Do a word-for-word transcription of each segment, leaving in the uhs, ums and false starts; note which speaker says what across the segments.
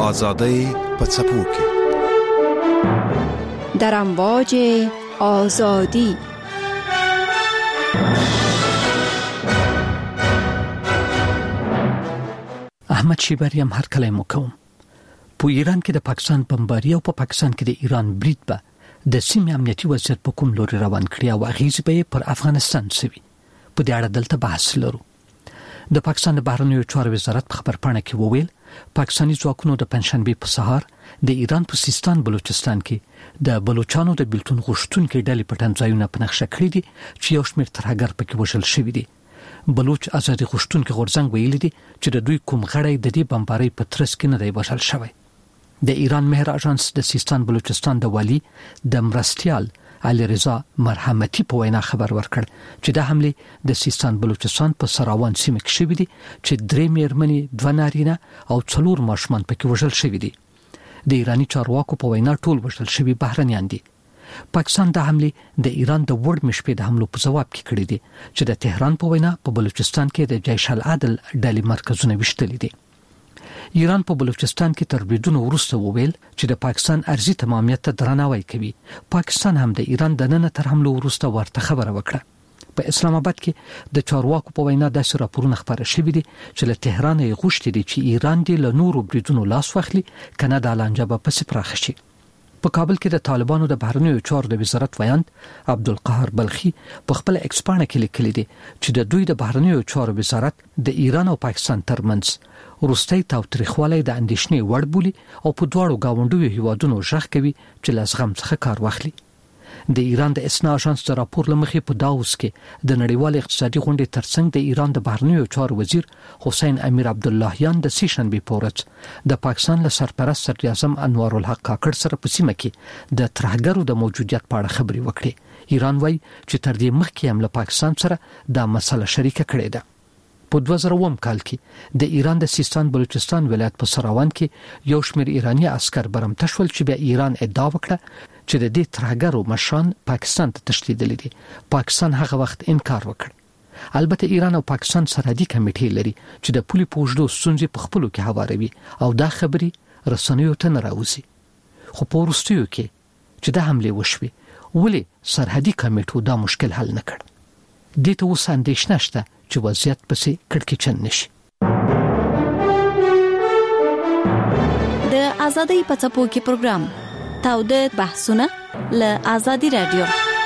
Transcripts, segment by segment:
Speaker 1: آزادی په څپو کې
Speaker 2: در امواج آزادی.
Speaker 3: احمد شیبری هم هر کله مو کوم. په ایران کې د پاکستان بمباری او په پاکستان کې د ایران برید به د سیمې امنیتي وضعیت په کوم لوري روان کړی او اغیز به پر افغانستان سوي. په دې اړه دلته بحث لرو. د پاکستان د بهرنیو چارو وزارت په خبرپاڼه کې وویل پاکستاني ځواکونو د پنځشنبه په سهار د ایران په سیستان بلوچستان کې د بلوچستانو د بلتون غشتونکو ډلې په تنځایونه په نقشه کړی دي چې یو شمېر ترهګر پکې وژل شوی دي. بلوچ ازادي غشتونکو غورځنګ ویل دي چې د دوی کوم غړی د دې بمباری په ترڅ کې نه دی وژل شوی. د ایران مهر اژانس د سیستان بلوچستان د والی د مرستيال علي رضا مرحمتي په وینا خبر ورکړ چې د حمله د سیستان بلوچستان په سراوان سیمه کې شوې دي چې درې میرمنې دوه نارینه او څلور ماشومان پکې وژل شوی دي. د ایرانی چارواکو په وینا ټول وژل شوی بهرنیان دي. پاکستان د حمله د ایران د وړ مشپې د حملو په جواب کې کړی دي چې د تهران په وینا په بلوچستان کې د جیش العدل ډلې مرکزونه وشتلې دي. ایران په بلوچستان کې تر بریدونو وروسته وویل چې د پاکستان ارزي تمامیت ته درناوی کوي. پاکستان هم د ایران د نن تر حملو وروسته ورته خبره وکړه. په اسلام آباد کې د چارواکو په وینا د راپورونه خبره شوې دي چې له تهران یې غوښتي دي چې ایران د نورو بریدونو لاس واخلي کنه د لانجه په سپراخ شي. په کابل کې د طالبانو د بهرنیو چارو د وزارت ویاند عبدالقهار بلخي په خپل ایکسپانه کې لیکلي دي چې د دوی د بهرنیو چارو وزارت د ایران او پاکستان ترمنځ وروستي تاوتریخوالی د اندېښنې وړ بولي او په دواړو گاونډیو هیوادونو ژغ کوي چې لازغم څخه کار واخلي. د ایران د اسنا اژانس د راپور لمخې په داوس کې د نړیوال اقتصادي غونډې ترڅنګ د ایران د بهرنیو چارو وزیر حسین امیر عبداللهیان د سیشنبه پورت د پاکستان له سرپرست صدر اعظم انوار الحق کاکړ سره په سیمه کې د ترهګرو د موجودیت په اړه خبرې وکړي. ایران وایي چې تر دې مخکې هم له پاکستان سره دا مسله شریکه کړې ده. په دوه زره اووه کال کې د ایران د سیستان بلوچستان ولایت په سراوان کې یو شمېر ایرانی عسكر برمته شول چې بیا ایران ادعا وکړه چې د دې ترهګرو مشان پاکستان ته تښتیدلي دي. پاکستان هغه وخت انکار وکړ. البته ایران او پاکستان سرحدي کمیټې لري چې د پولي پوجدو ستونزې په خپلو کې هواروي او دا خبري رسنیو ته نه راوځي. خو په وروستیو کې چې د حمله وشوي ولې سرحدي کمیټو دا مشکل حل نه کړ. دې ته اوس اندېښنه شته چې وضعیت پسې کړکېچن نشي.
Speaker 4: د ازادۍ په څپو کې پروګرام تاوده بحثونه ل ازادي رادیو.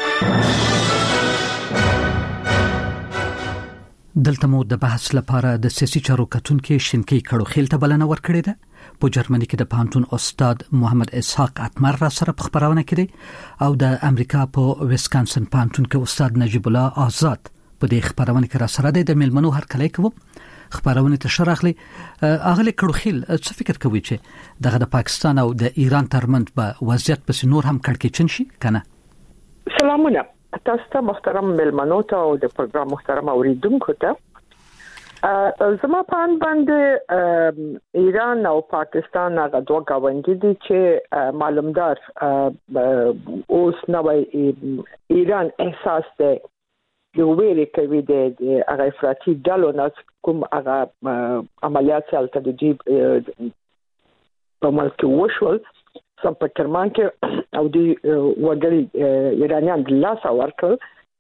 Speaker 3: دلته مو د بحث لپاره د سیاسي چارو کتونکو شینکی کړو خیل ته بلنه ورکړې ده. په جرمني کې د پانتون استاد محمد اسحاق اتمر را سره په خبرونه کې او د امریکا په ویسکانسن پانتون کې استاد نجیب الله آزاد په دې خبرونه کې را سره د ملمنو هر کله کوم خبرونه ته شرحلي. اغلی کړو خیل څه فکر کوي چې دغه د پاکستان او د ایران ترمنځ به وضعیت پس نور هم کړکېچن شي کنه؟
Speaker 5: سلامونه تاسو ته محترم ملمنو ته او د پروګرام محترم اوریدونکو ته. زما په ان باندې ایران او پاکستان هغه دوه گاونډي دي چې معلومدار اوس نوې ایران احساس ده د ویلې کوي د هغه افراطي ډلو نه کوم هغه عملیات چې د دې په ملک وشول سم په کرمان کې او د وګړي ایرانیان د لاس ورکړ.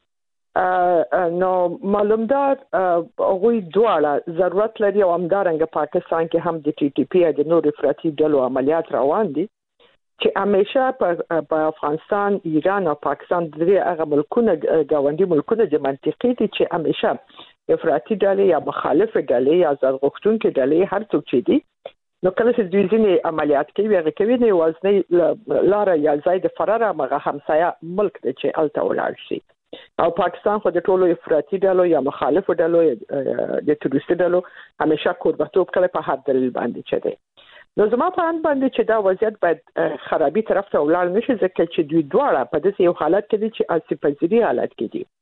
Speaker 5: نو معلومدار هغوی دواړه ضرورت لري او همدارنګه پاکستان کې هم د ټي ټي پی د نور افراطي ډلو عملیات روان دي چې همیشه په افغانستان، ایران او پاکستان درې هغه ملکونه گاونډي ملکونه د منطقې دي چې همیشه افراطي ډلې یا مخالف ډلې یا ځانغوښتونکي ډلې هر څوک چې دي نو کله چې دوی ځینې عملیات کوي هغه کوي نه وزنی لار یا ځای د فرار هغه همسایه ملک دی چې الته ولاړ شي. او پاکستان خو د ټولو افراطي ډلو یا مخالف ډلو د تروریستي ډلو همیشه کوربتوب کړي په هر دلیل باندې چي دي. نو زما په اند باندې چې دا وضعیت باید خرابي طرف ته ولاړ نشي ځکه چې دوی دواړه په داسې یو حالت کې دي چې اسپازري حالت کې دي.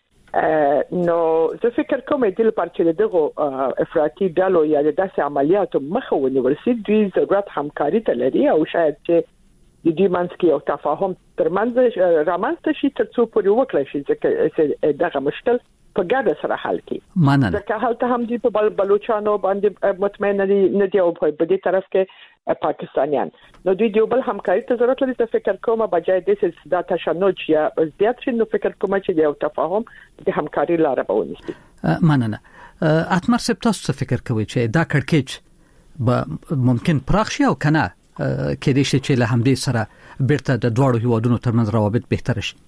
Speaker 5: نو زه فکر کوم د لپاره چې دغه افراطي ډلو یا د داسې عملیاتو مخه ونیول شي دوی ضرورت همکاري ته لري او شاید چې د دې منځ کې یو تفاهم ترمنځ رامنځته شي ترڅو پورې وکړي شي چې دغه مشکل په ګډه سره حل کړي.
Speaker 3: مننه.
Speaker 5: ځکه هلته هم دي په بل بلوچستان باندې مطمئن نه دي او په دې طرف کې پاکستانیان نو دوی د بل همکاري ته ضرورت لري. ته فکر کوم بجای د سیس د تشنج یا زیات شي نو فکر کوم چې د یو تفاهم د همکاري لاره به ونیسي.
Speaker 3: مننه. اتمر سپ تاسو فکر کوي چې دا کړکېچ به ممکن پراخ شي او کنه کې دې شي چې له همدې سره بیرته د دوړو هیوادونو ترمنځ روابط بهتر شي؟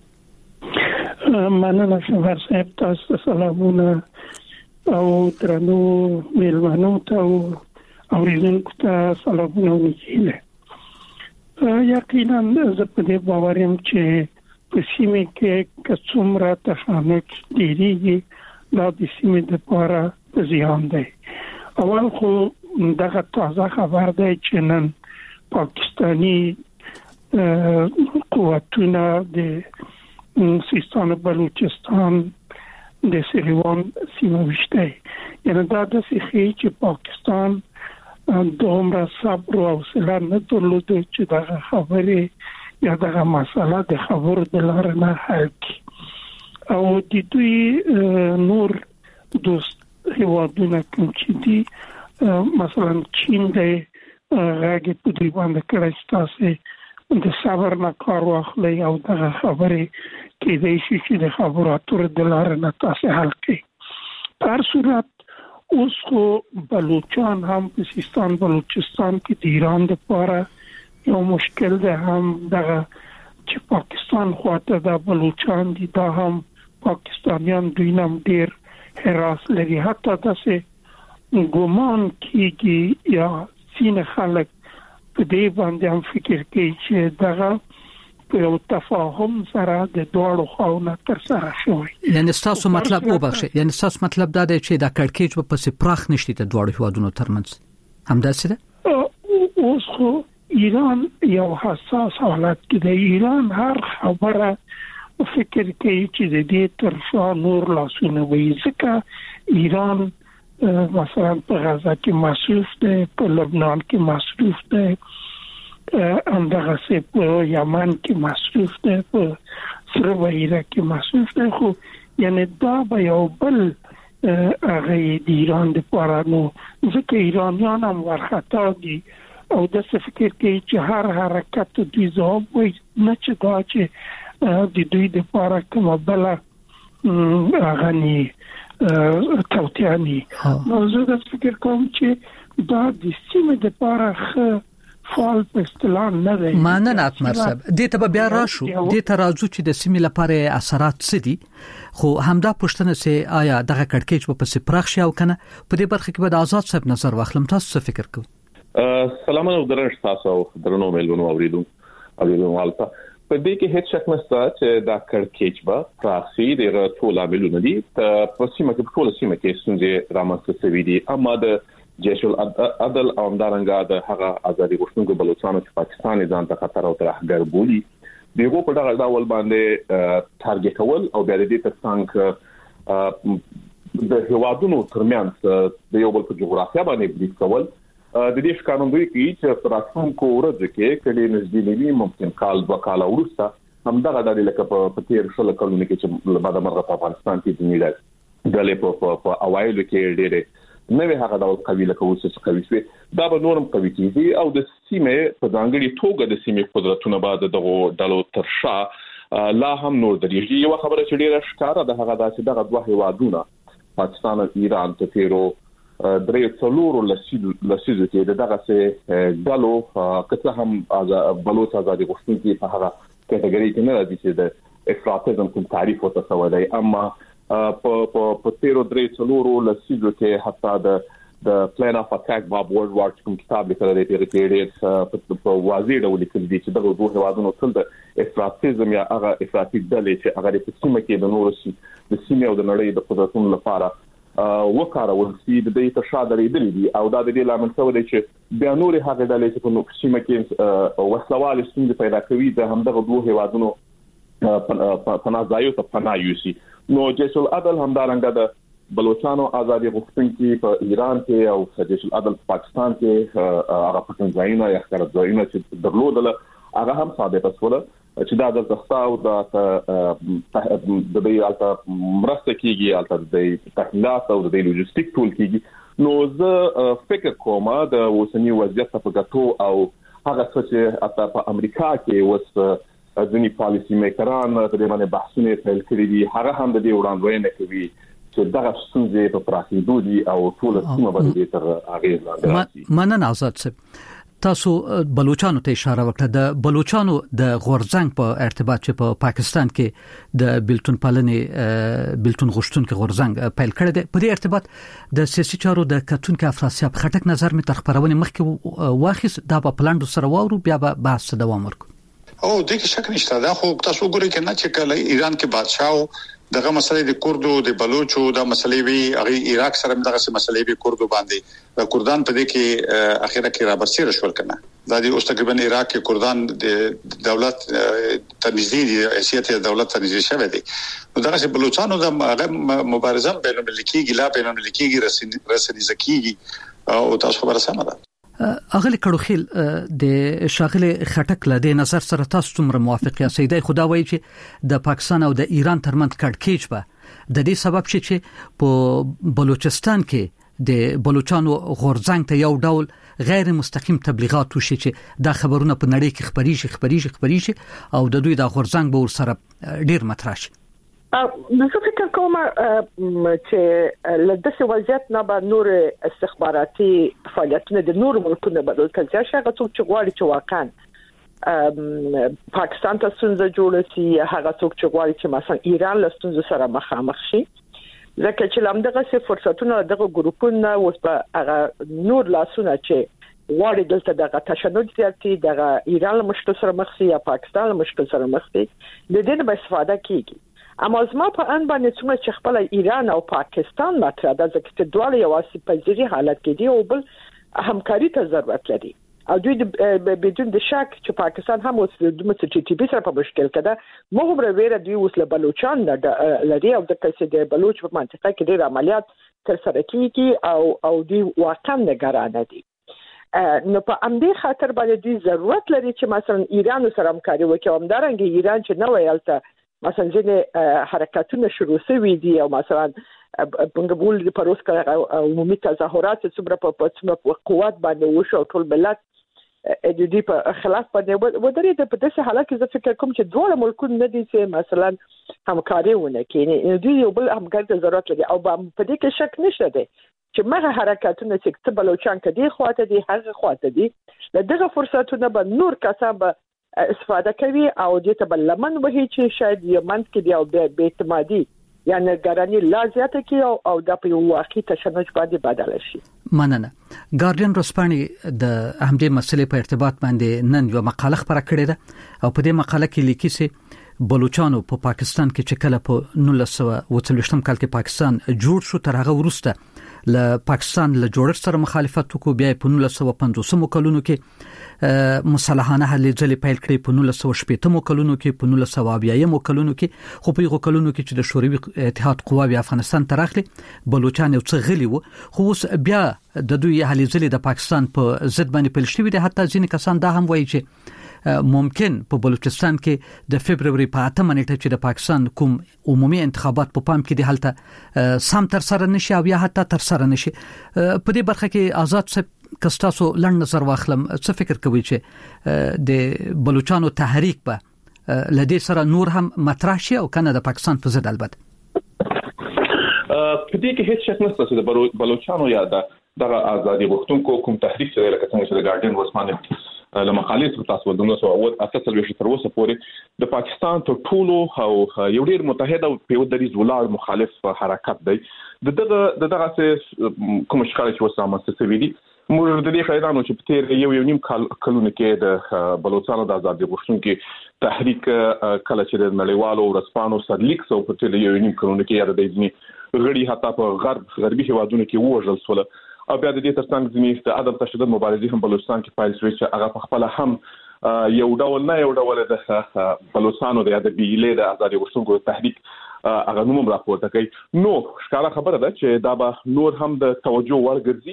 Speaker 6: مننه شمار صاحب، تاسو سلامونه او درنو میلمنو ته او اوریدونکو ته سلامونه ونیسئ. یقینا زه په دې باور یم چې په سیمه کې که څومره تشنج ډېرېږي دا د سیمې دپاره زیان دی. اول خو دغه تازه خبر دی چې نن پاکستاني قوتونه د سیستان و بلوچستان د سریوان سیمه وشته. یعنی دا داسې ښیي چې پاکستان دومره صبر او حوصله نه درلوده چې دغه خبرې یا دغه مسله د خبرو د لارې نه حل کړي. او د دوی نور دوست هیوادونه کوم چې دي مثلا چین دی هغه په دوی باندې کړی چې تاسې د صبر نه کار واخلئ او دغه خبرې کېدای شي چې د خبرو اترو د لارې نه تاسې حل کړئ. په هر صورت اوس خو بلوچان هم په سیستان بلوچستان کې د ایران دپاره یو مشکل دی، هم دغه چې پاکستان خواته د بلوچان دي دا هم پاکستانیان دوی نه هم ډېر حراس لري. حتی داسې ګمان کېږي یا ځینې خلک په دې باندې هم فکر کوي چې دغه په یو تفاهم سره د دوړو خواونه ترسره شوی.
Speaker 3: یعنی ستاسو مطلب وبخښئ، یعنی ستاسو مطلب دا دی چې دا کړکېچ به پسې پراخ نشي د دوړو هیوادونو ترمنځ، همداسې ده؟
Speaker 6: اوس خو ایران یو حساس حالت کې دی. ایران هر خبره فکر کوي چې د دې تر شا نور لاسونه وي، ځکه ایران مثلا په غزه کې مصروف دی، په لبنان کې مصروف دی، همدغسې په یمن کې مصروف دی، په سره بحیره کې مصروف دی. خو یعنی دا به یو بل هغه د ایران دپاره نو ځکه ایرانیان هم وارخطا دي او داسې فکر کوي چې هر حرکت دوی ځواب وایي، نه چې دا چې د دوی دپاره کومه بله هغه ني توطیه ني. نو زه داسې فکر کوم چې دا د سیمې دپاره ښه فعال په اصطلاح نه دی.
Speaker 3: مننه اتمر صاحب. دې ته به بیا راشو، دې ته راځو چې د سیمې لپاره اثرات څه دي. خو همدا پوښتنه چې آیا دغه کړکېچ به پسې پراخ شي او کنه. په دې برخه کې به د آزاد صاحب نظر واخلم، تاسو څه فکر کوئ؟
Speaker 7: سلام او درنښت تاسو او درنو میلمنو اوریدونکو اوریدونکو په دې کې هیڅ شک نشته چې دا کړکېچ به پراخ شي. د ټول عاملونه دي په سیمه کې، په ټول سیمه کې ستونزې رامنځته شوي دي. اما د جیش العدل او همدارنګه د هغه ازادي غوښتونکو بلوچستان چې پاکستان ځان ته خطر او ترهګر بولي دغه په دغه ډول باندې ټارګټول او بیا د دې ترڅنګ د هیوادونو ترمنځ د یو بل په جغرافیه باندې بریښ کول د دې ښکارندوی کوي چې په راتلونکو ورځو کې کله نږدې نوي ممکن کال دوه کال وروسته همدغه د لکه په تیر شل کلونو کې چې بعد مرغه په افغانستان کې د میلاد د په اوایلو کې ډېر نوې هغه ډول قبيله کوي چې قوي شي دا به نورم قوي کیږي او د سیمې په ځانګړي توګه د سیمې قدرتونه بعد دغه ډلو ترشا لا هم نور درېږي. یو خبره چې ډیره ښکاره ده هغه دا چې دغه دوه هیوادونه پاکستان او ایران ته تیرو درې څلورو لسیزو کې دغه څه ډلو کته هم بلوچ ازادي غوښتونکي په هغه کټګوري کې نه راځي چې د افراطیزم کوم تعریف وته سوالای. اما په په تیرو درې څلورو لسیزو کې حتی د د پلان اف اٹیک باب ورلد وار کوم کتاب لیکل دی په ریټیډ په واضح ډول لیکل دي چې دغه دوه هیوادونو تل د افراطیزم یا هغه افراطي ډلې چې هغه په سیمه کې د نورو سي د سیمه او د نړۍ د قدرتونو لپاره وکړول سي د دې تشادر دي دي او دا د دې لامل څه دی چې بیا نور هغه ډلې چې په سیمه کې وسلوال ستونزې پیدا کوي د همدغه دوه هیوادونو پناه ځایو ته پناه یوسي. نو جیش العدل همدارنګه د بلوچستان ازادي غوښتونکي په ایران کې او جیش العدل په پاکستان کې هغه پاکستانیانو یا ښکارځایونه چې درلودل هغه هم ثابت شول چې دا د تخصاو د د دې الته مرسته کیږي، الته د تحلیلات او د لوجستیک ټول کیږي. نو زه فکر کوم د اوسنی وضعیت په ګټو او هغه څه چې اته په امریکا کې وس ځینی پالیسی میکران د دې باندې بحثونه پیل کړي دي هغه هم د دې وړاندوینه کوي چې دغه ستونزې په پراخېدو دي او ټول سیمه باندې تر اغیز لاندې راځي.
Speaker 3: مننه آزاد صاحب. تاسو بلوچستان ته اشاره وکړه. د بلوچستان د غورځنګ په ارتباط چې په پاکستان کې د بلتون پالنې بلتون غشتونکو غورځنګ پیل کړی دی په دې ارتباط د سیاسي چارو د کتونکو افراسیاب خټک نظر می تر خبرونه مخکې واخیس دا په پلاند سره واورو بیا به بحث دوام ورکړو.
Speaker 8: او د کې شک نشته دا خو تاسو ګورئ کنه چې کله ایران کې بادشاہ دغه مسلې د کوردو د بلوچو د مسلې وی هغه عراق سره دغه مسلې وی کوردو باندې د کوردان په دې کې اخیرا کې را برسېره شول کنه دا د اوس تقریبا عراق کې کوردان د دولت تنظیم دي حیثیت دولت تنظیم شوی دی نو دغه بلوچستان د مبارزه بین الملکي ګلا بین الملکي رسنی زکیږي او تاسو خبره سمه ده.
Speaker 3: اغلی کړوخیل د شاغله خټک له د نظر سره تاسو څومره موافق یاست؟ د خدا وایي چې د پاکستان او د ایران ترمنځ کډکېچ به د دې سبب شي چې په بلوچستان کې د بلوچستانو غورځنګ ته یو ډول غیر مستقیم تبلیغات وشي چې دا خبرونه په نړۍ کې خبريږي خبريږي خبريږي او د دوی د غورځنګ به ور سره ډیر مطرح شي.
Speaker 5: زه فکر کوم چې لدغه وضعیت نه به نور استخباراتي فعالیتونه د نور ملکونو بدل کړي چې هغه څوک چې غواړي چې واقعا پاکستان ته ستونزه جوړه شي هغه څوک چې غواړي چې مثلا ایران له ستونزو سره مخامخ شي ځکه چې لمدغه څه فرصتونه دغه ګروپونه اوس په هغه نور لاسونه چې غواړي دلته دغه تشنج زیاتي دغه ایران له مشکل سره مخ شي یا پاکستان له مشکل سره مخ شي د دې نه به استفاده کیږي. اما زما په ان باندې څومره چې خپل ایران او پاکستان ماته د ځکه دواړه یو اسی پذیری حالت کې دي او بل همکاري ته ضرورت لري او دوی بدون د شک چې پاکستان هم اوس د مسجد ټي بي سره په مشکل کې ده مخبره ویره دوی اوس له بلوچستان لري او د کسې د بلوچ په منطقه کې ډېر عملیات تر سره کیږي او او دوی واقعا نگرانه دي. نو په امدې خاطر باندې دوی ضرورت لري چې مثلا ایران سره همکاري وکړي او همدارنګه ایران چې نو ویلته مثلا ځینې حرکتونه شروع شوي دي او مثلا بنګبول د پروس کې عمومي تظاهرات څومره په څومره قوت باندې وشو ټول ملت د دې په خلاف باندې ودرې د په داسې حالت کې زه فکر کوم چې دوه ملکونه نه دي چې مثلا همکاري ونه کوي دوی یو بل همکاري ته ضرورت لري او په دې کې شک نشته دی چې مغه حرکتونه چې بلوچستان کې دی خواته دي هغه خواته دي دغه فرصتونه به نور کسان به استفاده کوي او دې ته بل لمن وهي چې شاید یمن کې دی او به اعتمادي یعنی ګرانی لا زیاته کې او د په واقعي تشنج باندې بدل شي.
Speaker 3: مننه. ګارډین روسپانی د همدې مسلې په ارتباط باندې نن یو مقاله خبره کړې ده او په دې مقاله کې لیکي چې بلوچستان په پاکستان کې چې کله په نولس سوه اوه څلوېښتم کال کې پاکستان جوړ شو تر هغه وروسته له پاکستان له جوړښت سره مخالفت وکړو بیا په نولس سوه پنځوس کلونو کې مصالحانه هلې ځلې پیل کړې په نولس سوه شپږ کلونو کې په نولس سوه اویا کلونو کې خو په یو کلونو کې چې د شوروي اتحاد قواوی افغانستان ته راغلي بلوچستان یو څه غلي وو خو اوس بیا د دوی هلې ځلې د پاکستان په ضد باندې پیل شوې دي حتی ځینې کسان دا هم وایي چې ممکن په بلوچستان کې د فبرवरी په اتمه نیټه چې د پاکستان کوم عمومي انتخابات په پام کې دي هلته سم تر سره نشي او یا حتی تر سره نشي. په دې برخه کې آزاد صاحب کستاسو لړ نظر واخلم څه فکر کوي چې د بلوچستانو تحریک به لدې سره نور هم مطرح شي او کنه د پاکستان په ضد البته
Speaker 7: په دې کې هیڅ شک نشته چې د بلوچستانو یا د ازادي غوښتونکو کوم تحریک چې لکه څنګه چې د ګارډین وسمانه لما خالص تاسو د نو سو او اساس لوي تر اوسه پورې د پاکستان ته ټولو او یو ډیر متحد او په دریز ولار مخالف حرکت دی دغه دغه کوم شکایت چې وسامه سوي دي موږ د دې خیرانو چې په تیر یو یو نیم کال کلونه کې د بلوچستان د ازادي غوښتونکو تحریک کله چې د نړیوالو ورسپانو سرلیک سو په تیر یو نیم کلونه کې یاد دی غړي حتی په غرب غربي هوادونو کې وژل سول او بیا د دې ترڅنګ ځینې د عدم تشدد مبارزې هم بلوچستان کې پایل شوې چې هغه په خپل هم یو ډول نه یو ډول د بلوچستان د ادبي له د ازادي غوښتونکو تحریک هغه نوم راپورته کوي نو ښکاره خبره ده چې دا به نور هم د توجه وړ ګرځي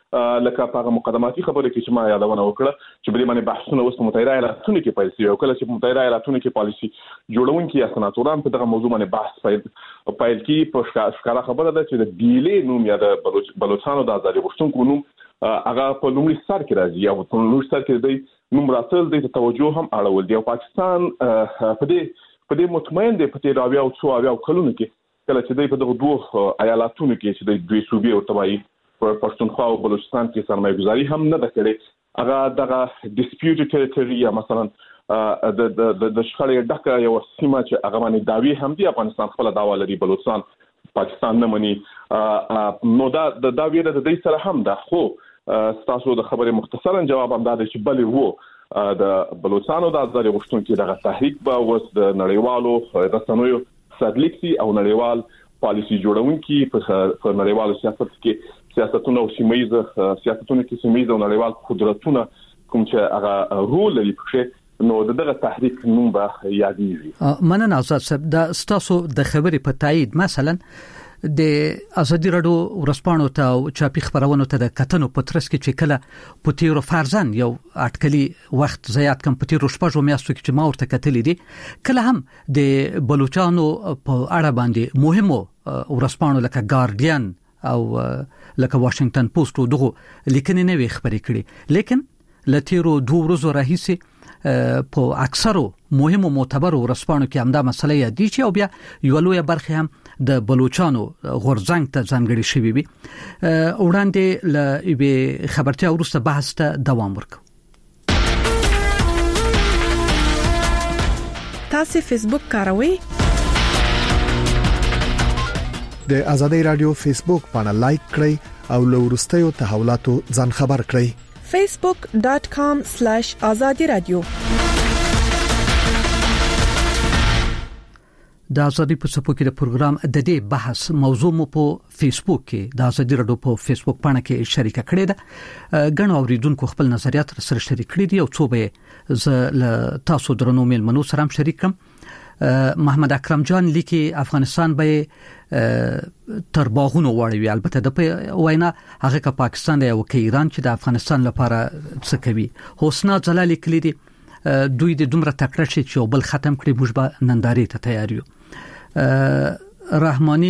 Speaker 7: لکه په مقدماتي خبره کې چې ما یادونه وکړه چې بلې باندې بحثونه اوس متحده ایالاتونو کې پیل شوي او کله چې متحده ایالاتونو کې پالیسي جوړونکي یا سناتوران په دغه موضوع باندې بحث پیل پیل کې په ښکاره خبره ده چې د بیلې نوم یا د بلوچ بلوچستان د ازادي غوښتونکو نوم هغه په لومړي سر کې راځي او په لومړي سر کې د نوم راتل د توجه هم اړول دی او پاکستان په دې په دې مطمئن دی په دې راوي او څو او کلونو کې کله چې د په دغه دوه ایالاتونو کې چې د دوی صوبې او تبعي په پښتونخوا او بلوچستان کې سرمایه‌ګذاري هم نه ده کړې هغه دغه ډیسپیوټډ ټریټوري یا مثلا د د د شخړې ډکه یو سیمه چې هغه باندې داوی هم دی افغانستان خپل داوا لري بلوچستان پاکستان نه مني نو دا د داوی د دې سره هم ده خو تاسو د خبرې مختصرا جواب هم دا چې بلې وو د بلوچستان او د ازادي غوښتونکو دغه تحریک به اوس د نړیوالو رسنیو سرلیکسي او نړیوال پالیسي جوړونکي په نړیوالو سیاست کې سیاستونه او سیمایي سیاستونه کې سیمایي او نړیوال قدرتونه کوم چې هغه رول لري په نو دغه تحریک نوم به یادېږي.
Speaker 3: مننه آزاد صاحب دا ستاسو د خبرې په تایید مثلا د ازادي رادیو ورسپانو ته او چاپی خبرونو ته د کتنو په ترڅ کې چې کله په تیرو فرزن یو اټکلي وخت زیات کم په تیرو شپږو میاشتو کې چې ما ورته کتلې دي کله هم د بلوچستان په اړه باندې مهمو ورسپانو لکه ګارډین او لکه واشنگټن پوسټ دغه لیکنې نه وي خبرې کړي لیکن لتیرو دوه ورځې راهیسه په اکثرو مهمو معتبرو ورسپانو کې همدا مسله یادې چې او بیا یو لوی برخه هم د بلوچستانو غورځنګ ته ځانګړي شوی وي وړاندې ل به خبرتیا ورسته بحث ته دوام ورکړو.
Speaker 9: تاسو فیسبوک کاروئ؟
Speaker 1: د ازادي رادیو فیسبوک باندې لایک کړئ او له ورستیو تحولاتو ځان خبر کړئ.
Speaker 9: facebook dot com slash azadi radio
Speaker 3: د ازادي په سپو کې د پروګرام د دې بحث موضوع مو په فیسبوک کې د ازادي رادیو په فیسبوک باندې کې شریک کړی ده غن اوریدونکو خپل نظریات سره شریک کړي دي او څو به ز تاسو درنو میلمنو سره هم شریک کړم. محمد اکرم جان لیکي افغانستان به تر باغونو وړوي البته د وینا هغه که پاکستان دی او که ایران چې د افغانستان لپاره څه کوي. حسنا جلال لیکلي دي دوی د دومره تکړه شي چې بل ختم کړي موږ به نندارې ته تیار یو. رحماني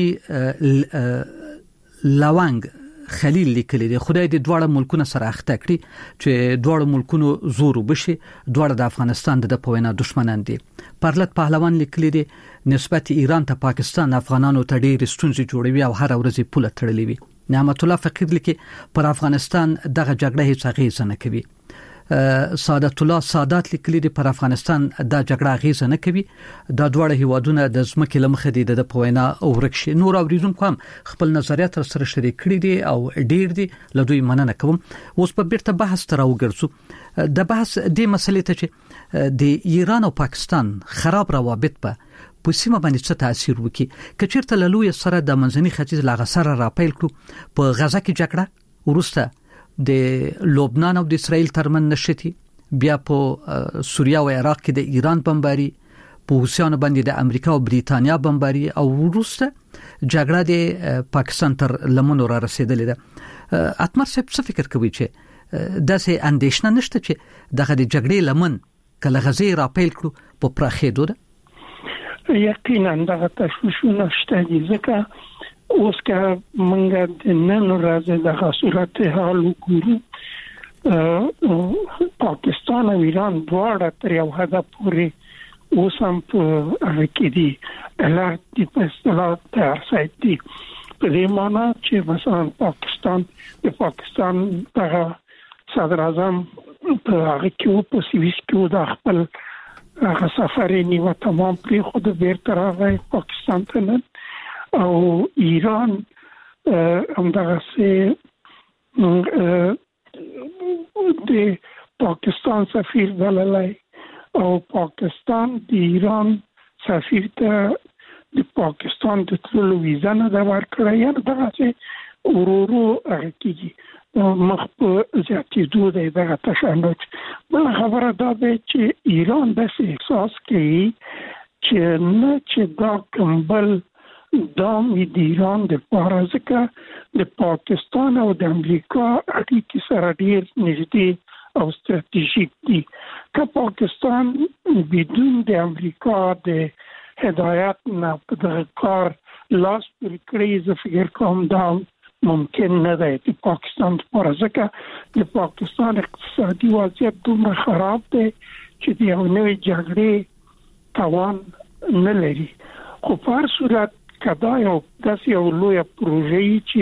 Speaker 3: لوانګ خلیل لیکلی دی خدای دې دواړه ملکونه سره اخته کړي چې دواړه ملکونو زور وبشي دواړه د افغانستان د پوینا دشمنان دي. پرلط پهلوان لیکلی دی نسبت ایران ته پاکستان افغانانو ته ډېر ستونزې جوړوي او هر ورځ پوله تړلې وي. نعمت الله فقیر لیکي پر افغانستان دغه جګړه هیڅ اغیزه نه کوي. سعادت الله سادات لیکلی دی پر افغانستان دا جګړه اغیزه نه کوي دا دواړه هیوادونه د ځمکې لمخه دي د پوینا او ورکشي. نور اوریدونکو هم خپل نظریات سره شریک کړي دي او ډیر دي له دوی مننه کوم. اوس په بیرته بحث تر وګرځو د بحث د مسلې ته چې د ایران او پاکستان خراب روابط په په سیمه باندې څه تاثیر وکړي کچیرته له لوی سره د منځني ختیځ لاغه سره راپیل کړو په غزا کې جګړه ورسته د لبنان او د اسرائیل ترمن نشتی بیا په سوریه او عراق کې د ایران بمباري په حوثیانو باندې د امریکا او بریتانیا بمباري او ورسته جګړه د پاکستان تر لمنو را رسیدلې ده. اتمر صاحب څه فکر کوي چې داسې اندېښنه نشته چې دغه د جګړې لمن کله غزې راپیل کړو په پراخېدو ده؟
Speaker 6: یقینا دغه تشویشونه شته دي ځکه اوس که موږ د نن ورځې دغه صورت حال وګورو پاکستان او ایران دواړه تر یو حده پورې اوس هم په هغه کې دي الارت دي په اصطلاح تیار سایت دي په دې معنی چې مثلا پاکستان د پاکستان دغه صدر اعظم په هغه کې په سویس کې د خپل هغه سفر نیو تمام پرې خود بیرته راغی پاکستان ته نه او ایران همدغه سه د پاکستان سفیر بللای او پاکستان د ایران سفیر ته د پاکستان د تللو ویزه نه دا ورکړی یا دغه سه ورورو هغه کېږي مخ په زیاتېدو دی دغه تشنج. بله خبره دا دی چې ایران داسې احساس کوي چې نه چې دا کوم بل دام د ایران د پارازکه د پاکستان او د امریکا اړیکې سره ډیر نږدې او ستراتیژیک دي. که پاکستان بدون د امریکا د هدایت نه په دغه کار لاس پر کړی، زه فکر کوم دا ممکن نه دی. د پاکستان پارازکه د پاکستان اقتصادي وضعیت دومره خراب دی چې د یو نوې جګړې توان نه لري. خو په هر صورت کدا یو داسې یو لوی پروژه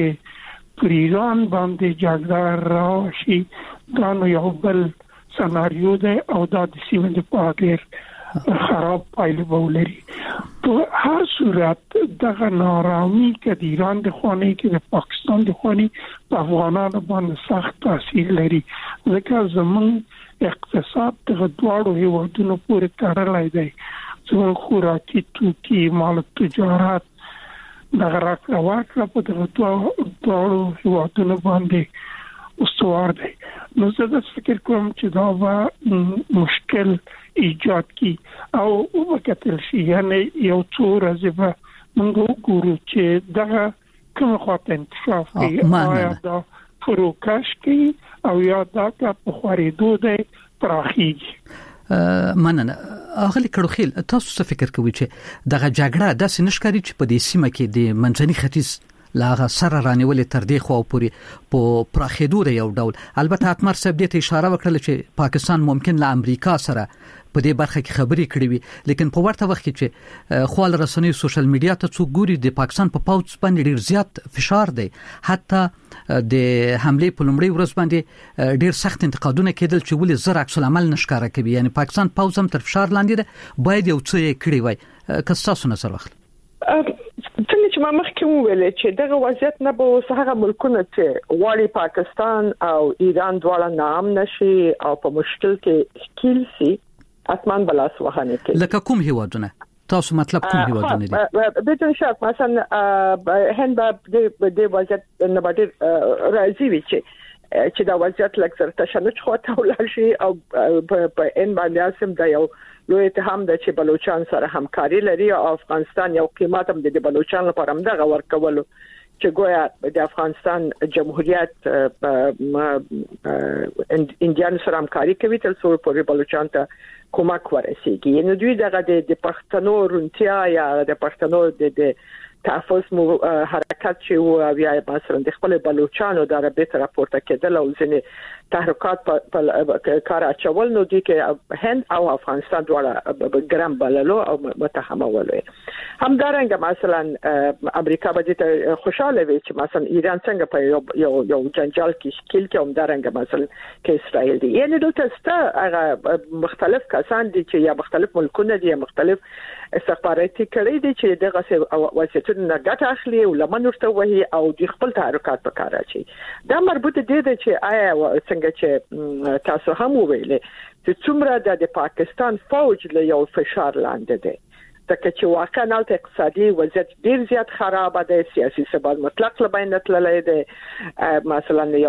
Speaker 6: چې پر ایران باندې جګړه راشي، دا نو یو بل سناریو دی او دا د سیمې لپاره ډېر خراب پایلې به ولري. په هر صورت دغه نارامي که د ایران د خانې کې د پاکستان د خانې په افغانانو باندې سخت تاثیر لري، ځکه زموږ اقتصاد دغه دواړو هیوادونو پورې تړلی دی. زموږ خوراکي توکي، مال تجارت، دغه راکړه ورکړه په دغه دواړو هیوادونو باندې استوار دی. نو زه دا فکر کوم چې دا به مشکل ایجاد کی او وکتل شي، یعنی یو څو ورځې به موږ وګورو چې دغه کومه خواته انکشاف کوي، آیا دا فروکش کوي او یا دا په خورېدو دی پراخیږي.
Speaker 3: مننه. اغلی کړوخیل، تاسو څه فکر کوئ چې دغه جګړه داسې نشکاري چې په دې سیمه کې د منځني ختیځ لاغه سره رانیولې تر دې خو پورې په پراخېدو دی یو ډول؟ البته اتمر صاحب دې ته اشاره وکړه چې پاکستان ممکن له امریکا سره په دې برخه کې خبرې کړې وي، لیکن په ورته وخت کې چې خپل رسنۍ سوشل میډیا ته څوک ګوري د پاکستان په پاوڅ باندې ډیر زیات فشار دی. حتی د حمله په لومړي ورځ باندې ډیر سخت انتقادونه کېدل چې ولې زر عکس العمل نشکاره کوي، یعنی پاکستان پاوڅ هم تر فشار لاندې ده، باید یو څه یې کړی وای. که تاسو نظر واخلئ.
Speaker 5: څنګه چې ما مخکې وویل چې دغه وضعیت نه به اوس هغه ملکونه چې غواړي پاکستان او ایران دواړه نام نشي او په مشکل کې ښکیل سي، اتمان بلاس وهانه کې.
Speaker 3: لکه کوم هیوادونه؟ تاسو مطلب کوم هیوادونه دي؟
Speaker 5: بدون شک مثلا هند به د وضعیت نه باندې راځي وي چې چې دا وضعیت لکه تشنج خو ته ولر شي او په ان باندې اسم دا یو لوی اتهام ده چې بلوچستان سره همکاري لري او افغانستان یو قیمت هم د بلوچستان لپاره هم دغه ورکولو چې ګویا د افغانستان جمهوریت انډیان سره همکاري کوي تر څو په بلوچستان ته کومک ورسیږي. نو دوی دغه د پښتنو رونتیا یا د پښتنو د تحفظ مو حرکت چې او بیا مثلا د خپل بلوچستان د رابطه راپورته کېدل او ځینې تحرکات په کار اچول، نو دي کې هند او افغانستان دواړه ګرام بللو او متهمه ولوي. همدارنګه مثلا امریکا به د خوشاله وي چې مثلا ایران څنګه په یو یو جنجال کې شکل کې همدارنګه مثلا کې اسرائیل دي، یعنی دلته ست هغه مختلف کسان دي چې یا مختلف ملکونه دي، مختلف استخباراتي کړي دي چې دغه وضعیتونه نه ګټه اخلي او لمن ورته وهي او د خپل تحرکات په کار اچي. دا مربوط دي چې آیا څنګه چې تاسو هم وویلې چې څومره د پاکستان فوج له یو فشار لاندې دی، ځکه چې واقعا د اقتصادي وضعیت ډیر زیات خراب دی، سیاسي ثبات مطلق لبین تللی دی. مثلا یو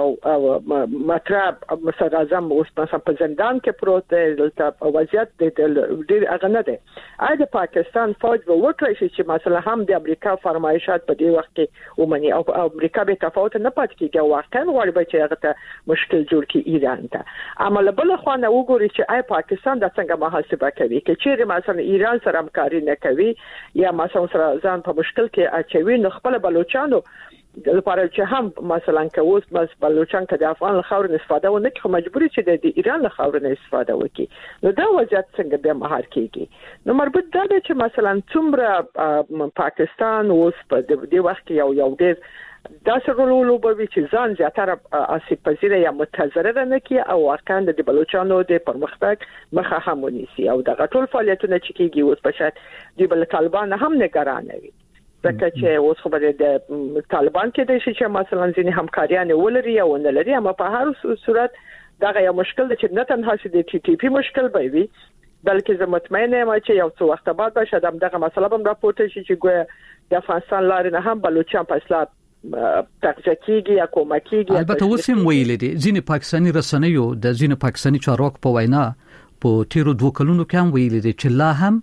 Speaker 5: مطرب مثلا اعظم اوس مثلا په زندان کې پروت دی، دلته وضعیت ډیر اغنه دی. آیا د پاکستان فوج به وکړي چې مثلا هم د امریکا فرمایشات په دې وخت کې ومني او امریکا به تفاوت نه پات کیږي، واقعا غواړي چې هغه ته مشکل جوړ کړي ایران ته. اما بل خو نه وګوري چې آیا پاکستان د څنګه محاسبه کوي چې چیرې مثلا ایران سره همکاري نه کوي یا مثلا سره ځان په مشکل کې اچوي، نو خپل بلوچستانو لپاره چې هم مثلا کوس مس بلوچستان کې د افغان خاور استفاده ونه کوي، مجبوري چې د ایران له خاور نه استفاده وکړي. نو دا وضعیت څنګه به مهار کیږي؟ نو مربوط دا دی چې مثلا څومره پاکستان اوس په دې وخت کې یو یو ډېر دا سرولو به چې ځان زیاتره آسیب پذیره یا متضرر نه کی او واقعا د بلوچستانو د پرمختګ مخه هم ونیسي او د غټول فعالیتونه چې کیږي اوس په شات د بل طالبان هم نگران وي، ځکه چې اوس خو به د طالبان کې د شي چې مثلا ځینې همکاریان ولري او نه لري، اما په هر صورت دا یو مشکل دی چې نه تنها چې د ټي ټي پی مشکل به وي، بلکې زه مطمئنه یم چې یو څو وخت بعد به شاید دغه مسله هم راپورته شي چې ګویا د افغانستان لارې نه هم بلوچستان په اصلاح تقزکیږي یا کومکیږي.
Speaker 3: البته اوس هم ویل دي ځینې پاکستاني رسنیو د ځینې پاکستاني چارواکو په وینا په تیرو دوه کلونو کې هم ویل دي چې لا هم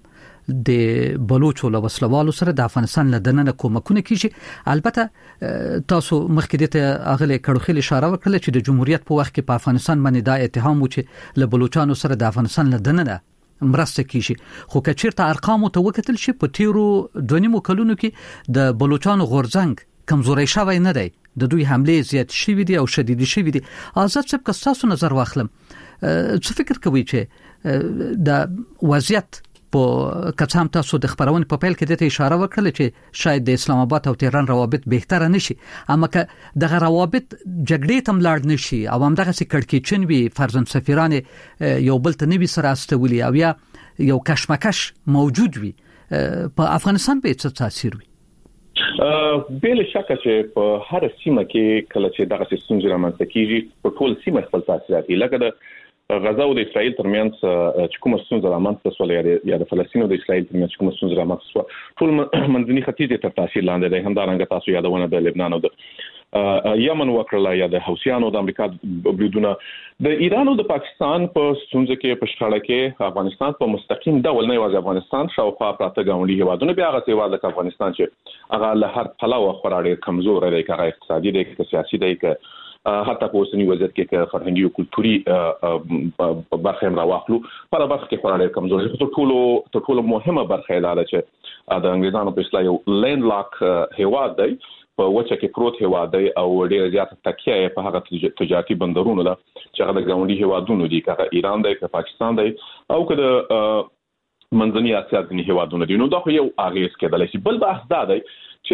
Speaker 3: د بلوچو له وسلوالو سره د افغانستان له دننه کومکونه کیږي. البته تاسو مخکې د اغله کړوخیل اشاره وکړه چې د جمهوریت په وخت کې په افغانستان باندې دا اتهام و چې له بلوچانو سره د افغانستان له دننه مرسته کیږي، خو کچیرته ارقام ته وکتل شي په تیرو دونیمو کلونو کې د بلوچانو غورځنګ کمزوري شوی نه دی، د دوی حمله زیات شوې دي او شدید شوې دي. آزاد صاحب که تاسو نظر واخلم څه فکر کوي چې د وضعیت په کڅام تاسو د خبرونه په پیل کې د اشاره وکړه چې شاید د اسلام آباد او تهران روابط بهتره نشي، اما که د روابط جګړې تم لاړ نشي او هم دغه څه کړکېچن وي، فرضاً سفیران یو بل ته نوي سره استولي او یا یو کشمکش موجود وي، په افغانستان به څه تاثیر وي؟
Speaker 7: بل شک چې په هر سیمه کې کله چې دغه ستونزې رامنځته کیږي په ټول سیمه خپل تاثیرات لکه د غزا او د اسرائیل ترمنځ چې کوم ستونزې رامنځته شولې یا د فلسطین او د اسرائیل ترمنځ کوم ستونزې رامنځته شو ټول منځني ختیځ تر تاثیر لاندې دی. همدارنګه تاسو یادونه د لبنان او د یمن وکړه یا د حوثیانو د امریکا بریدونه د ایران او د پاکستان په ستونزې کې په شخړه کې افغانستان په مستقیم ډول نه یوازې افغانستان شاوخوا پراته ګاونډي هیوادونه بیا هغه هیواد لکه افغانستان چې هغه له هر پلوه خورا ډېر کمزور دی، که اقتصادي دی که سیاسي دی که حتی په اوسنی وضعیت کې که فرهنګي او کلتوري برخه هم راواخلو په برخه کې خورا ډېر کمزور دی. تر ټولو تر ټولو مهمه برخه دا ده چې د انګریزانو په اصطلاح یو لینډ لاک هیواد دی، په وچه کې پروت هیواد دی او ډېر زیات تکیه په هغه تجارتي بندرونو ده چې هغه د ګاونډي هیوادونو دي، که ایران دی که پاکستان دی او که د منځني اسیا ځینې هیوادونه دي. نو دا خو یو اغېز کېدلی شي. بل بحث دا دی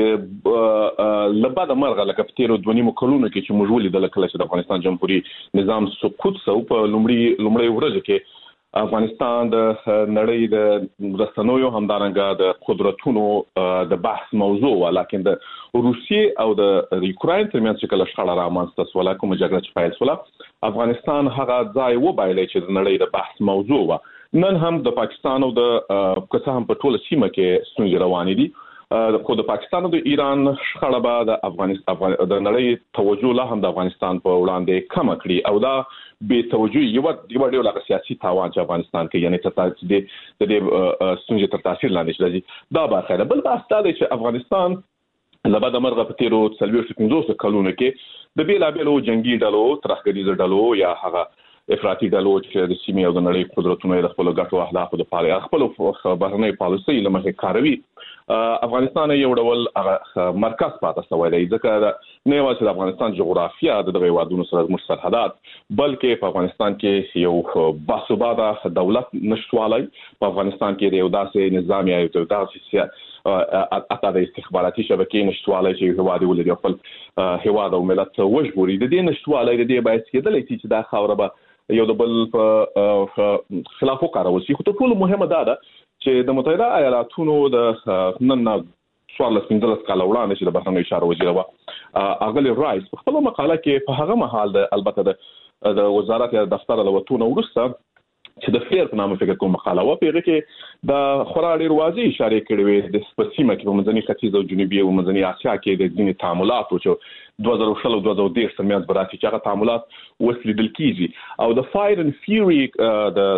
Speaker 7: چې لبا د مرغه لکه په تیرو دونیمو کلونو کې چې موږ ولیدل کله چې د افغانستان جمهوریت نظام سقوط شو په لومړي لومړی ورځ کې افغانستان د نړۍ د رسنیو همدارنګه د قدرتونو د بحث موضوع و، لکه د روسیې او د یوکرين ترمنځ چې کله شخړه رامنځته شوه کومه جګړه چې پیل شوه افغانستان هغه ځای وبایلی چې د نړۍ د بحث موضوع و. نن هم د پاکستان او د کسه هم په ټوله سیمه کې ستونزې روانې دي، خو د پاکستان او د ایران شخړه به د افغانستان د نړۍ توجه لا هم د افغانستان په وړاندې کم کړي او دا به توجه یو یو ډول هغه سیاسي تاوان چې افغانستان کې یعنی تر تاسو د د ستونزې تر تاثیر لاندې شي دا برخه ده. بل تاسو ته چې افغانستان لبا د مرغه په تیرو څلوېښت پنځوس کلونو کې د بیلابیلو جنگي ډلو ترهګریزو ډلو یا هغه افراطي ډلو چې د سیمې او د نړۍ قدرتونو د خپل ګټو اهدافو لپاره خپل بهرنۍ پالیسي لمخې کاروي. افغانستان یو ډول مرکز پاتې شوی دی ځکه نه یوازې د افغانستان جغرافیه د دغه هیوادونو سره زموږ سرحدات بلکې په افغانستان کې یو باثباته دولت نشټوالی، په افغانستان کې د یو داسې نظام یا یو داسې اته د استخباراتي شبکې نشټوالی چې هیواد ولري خپل هیواد او ملت وژغوري. د دې نشټوالی د دې باعث کېدلی چې دا خاوره به یو د بل په خلاف وکارول شي. خو ټول مهمه دا ده چې د متحده ایالاتونو د نن څوارلس پنځلس کال وړاندې چې د بهرنیو چارو وزیر و اغلی رایس په خپل مقاله کې په هغه مهال د البته د وزارت یا دفتر له وتونه ورسته چې د فیر په نامه فکر کوم مقاله و پیغه کې د خورا ډیر واضح اشاره کړې وې د سپسیمه کې په منځني ختیځ او جنوبي او منځني اسیا کې د ځینې تعاملات او چې دوه زره شل او دوه زره دېرش ترمنځ براتي چې هغه تعاملات وسلیدل کیږي او د فایر اند فیوري د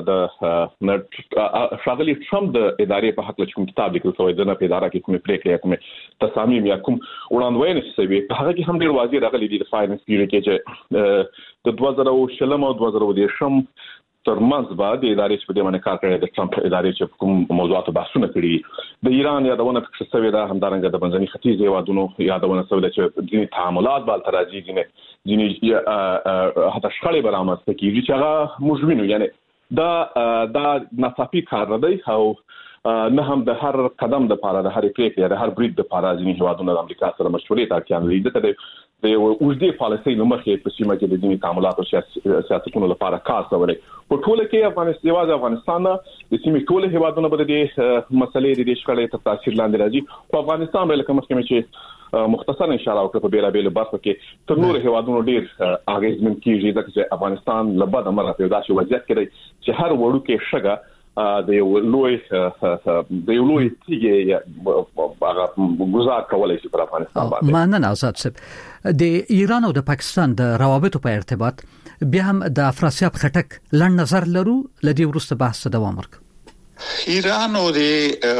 Speaker 7: د شاغلی ټرمپ د ادارې په حق له کوم کتاب لیکل شوی د نه په اداره کې کومه پریکړه کومه تصامیم یا کوم وړاندوینه شوی په هغه کې هم ډیر واضح راغلي دي د فایر اند فیوري کې چې د دوه زره شل او دوه زره دېرش ترمنځ بعد د ادارې چې په دې باندې کار کړی د ټرمپ ادارې چې کوم موضوعاتو بحثونه کړي د ایران یادونه پکې شوې ده، همدارنګه د منځني ختیځ هیوادونو یادونه شوې ده چې ځینې تعاملات به هلته راځي، ځینې ځینې حتی شخړې به رامنځته کېږي چې هغه موږ وینو. یعنې دا دا ناڅاپي کار نه دی او نه هم د هر قدم لپاره د هر پریکړې د هر برید لپاره ځینې هیوادونه د امریکا سره مشورې ته اړتیا لري. ځکه د اوږدې پالیسۍ له مخې په سیمه کې د ځینې تعاملاتو سیاستونو لپاره کار شوی. په ټوله کې افغانستان یوازې افغانستان د سیمې ټول هیوادونه به د مسلې د شخړې تر تاثیر لاندې راځي. په افغانستان باندې کوم چې چې مختصر اشاره وکړه په بیلابیلو برخو کې تر نور هیوادونو ډیر اغیزمن کیږي ځکه چې افغانستان له بده مرغه په داسې وضعیت کې دی چې هر وړوکی شګه د یو لوی د یو لوی تیږه هغه گزار کولای شي پر افغانستان باندې.
Speaker 3: مننه آزاد صاحب. د ایران او د پاکستان د روابطو په ارتباط بیا هم د افراسیاب خټک لړ نظر لرو لدی ورسته بحث دوام ورک.
Speaker 8: ایران او د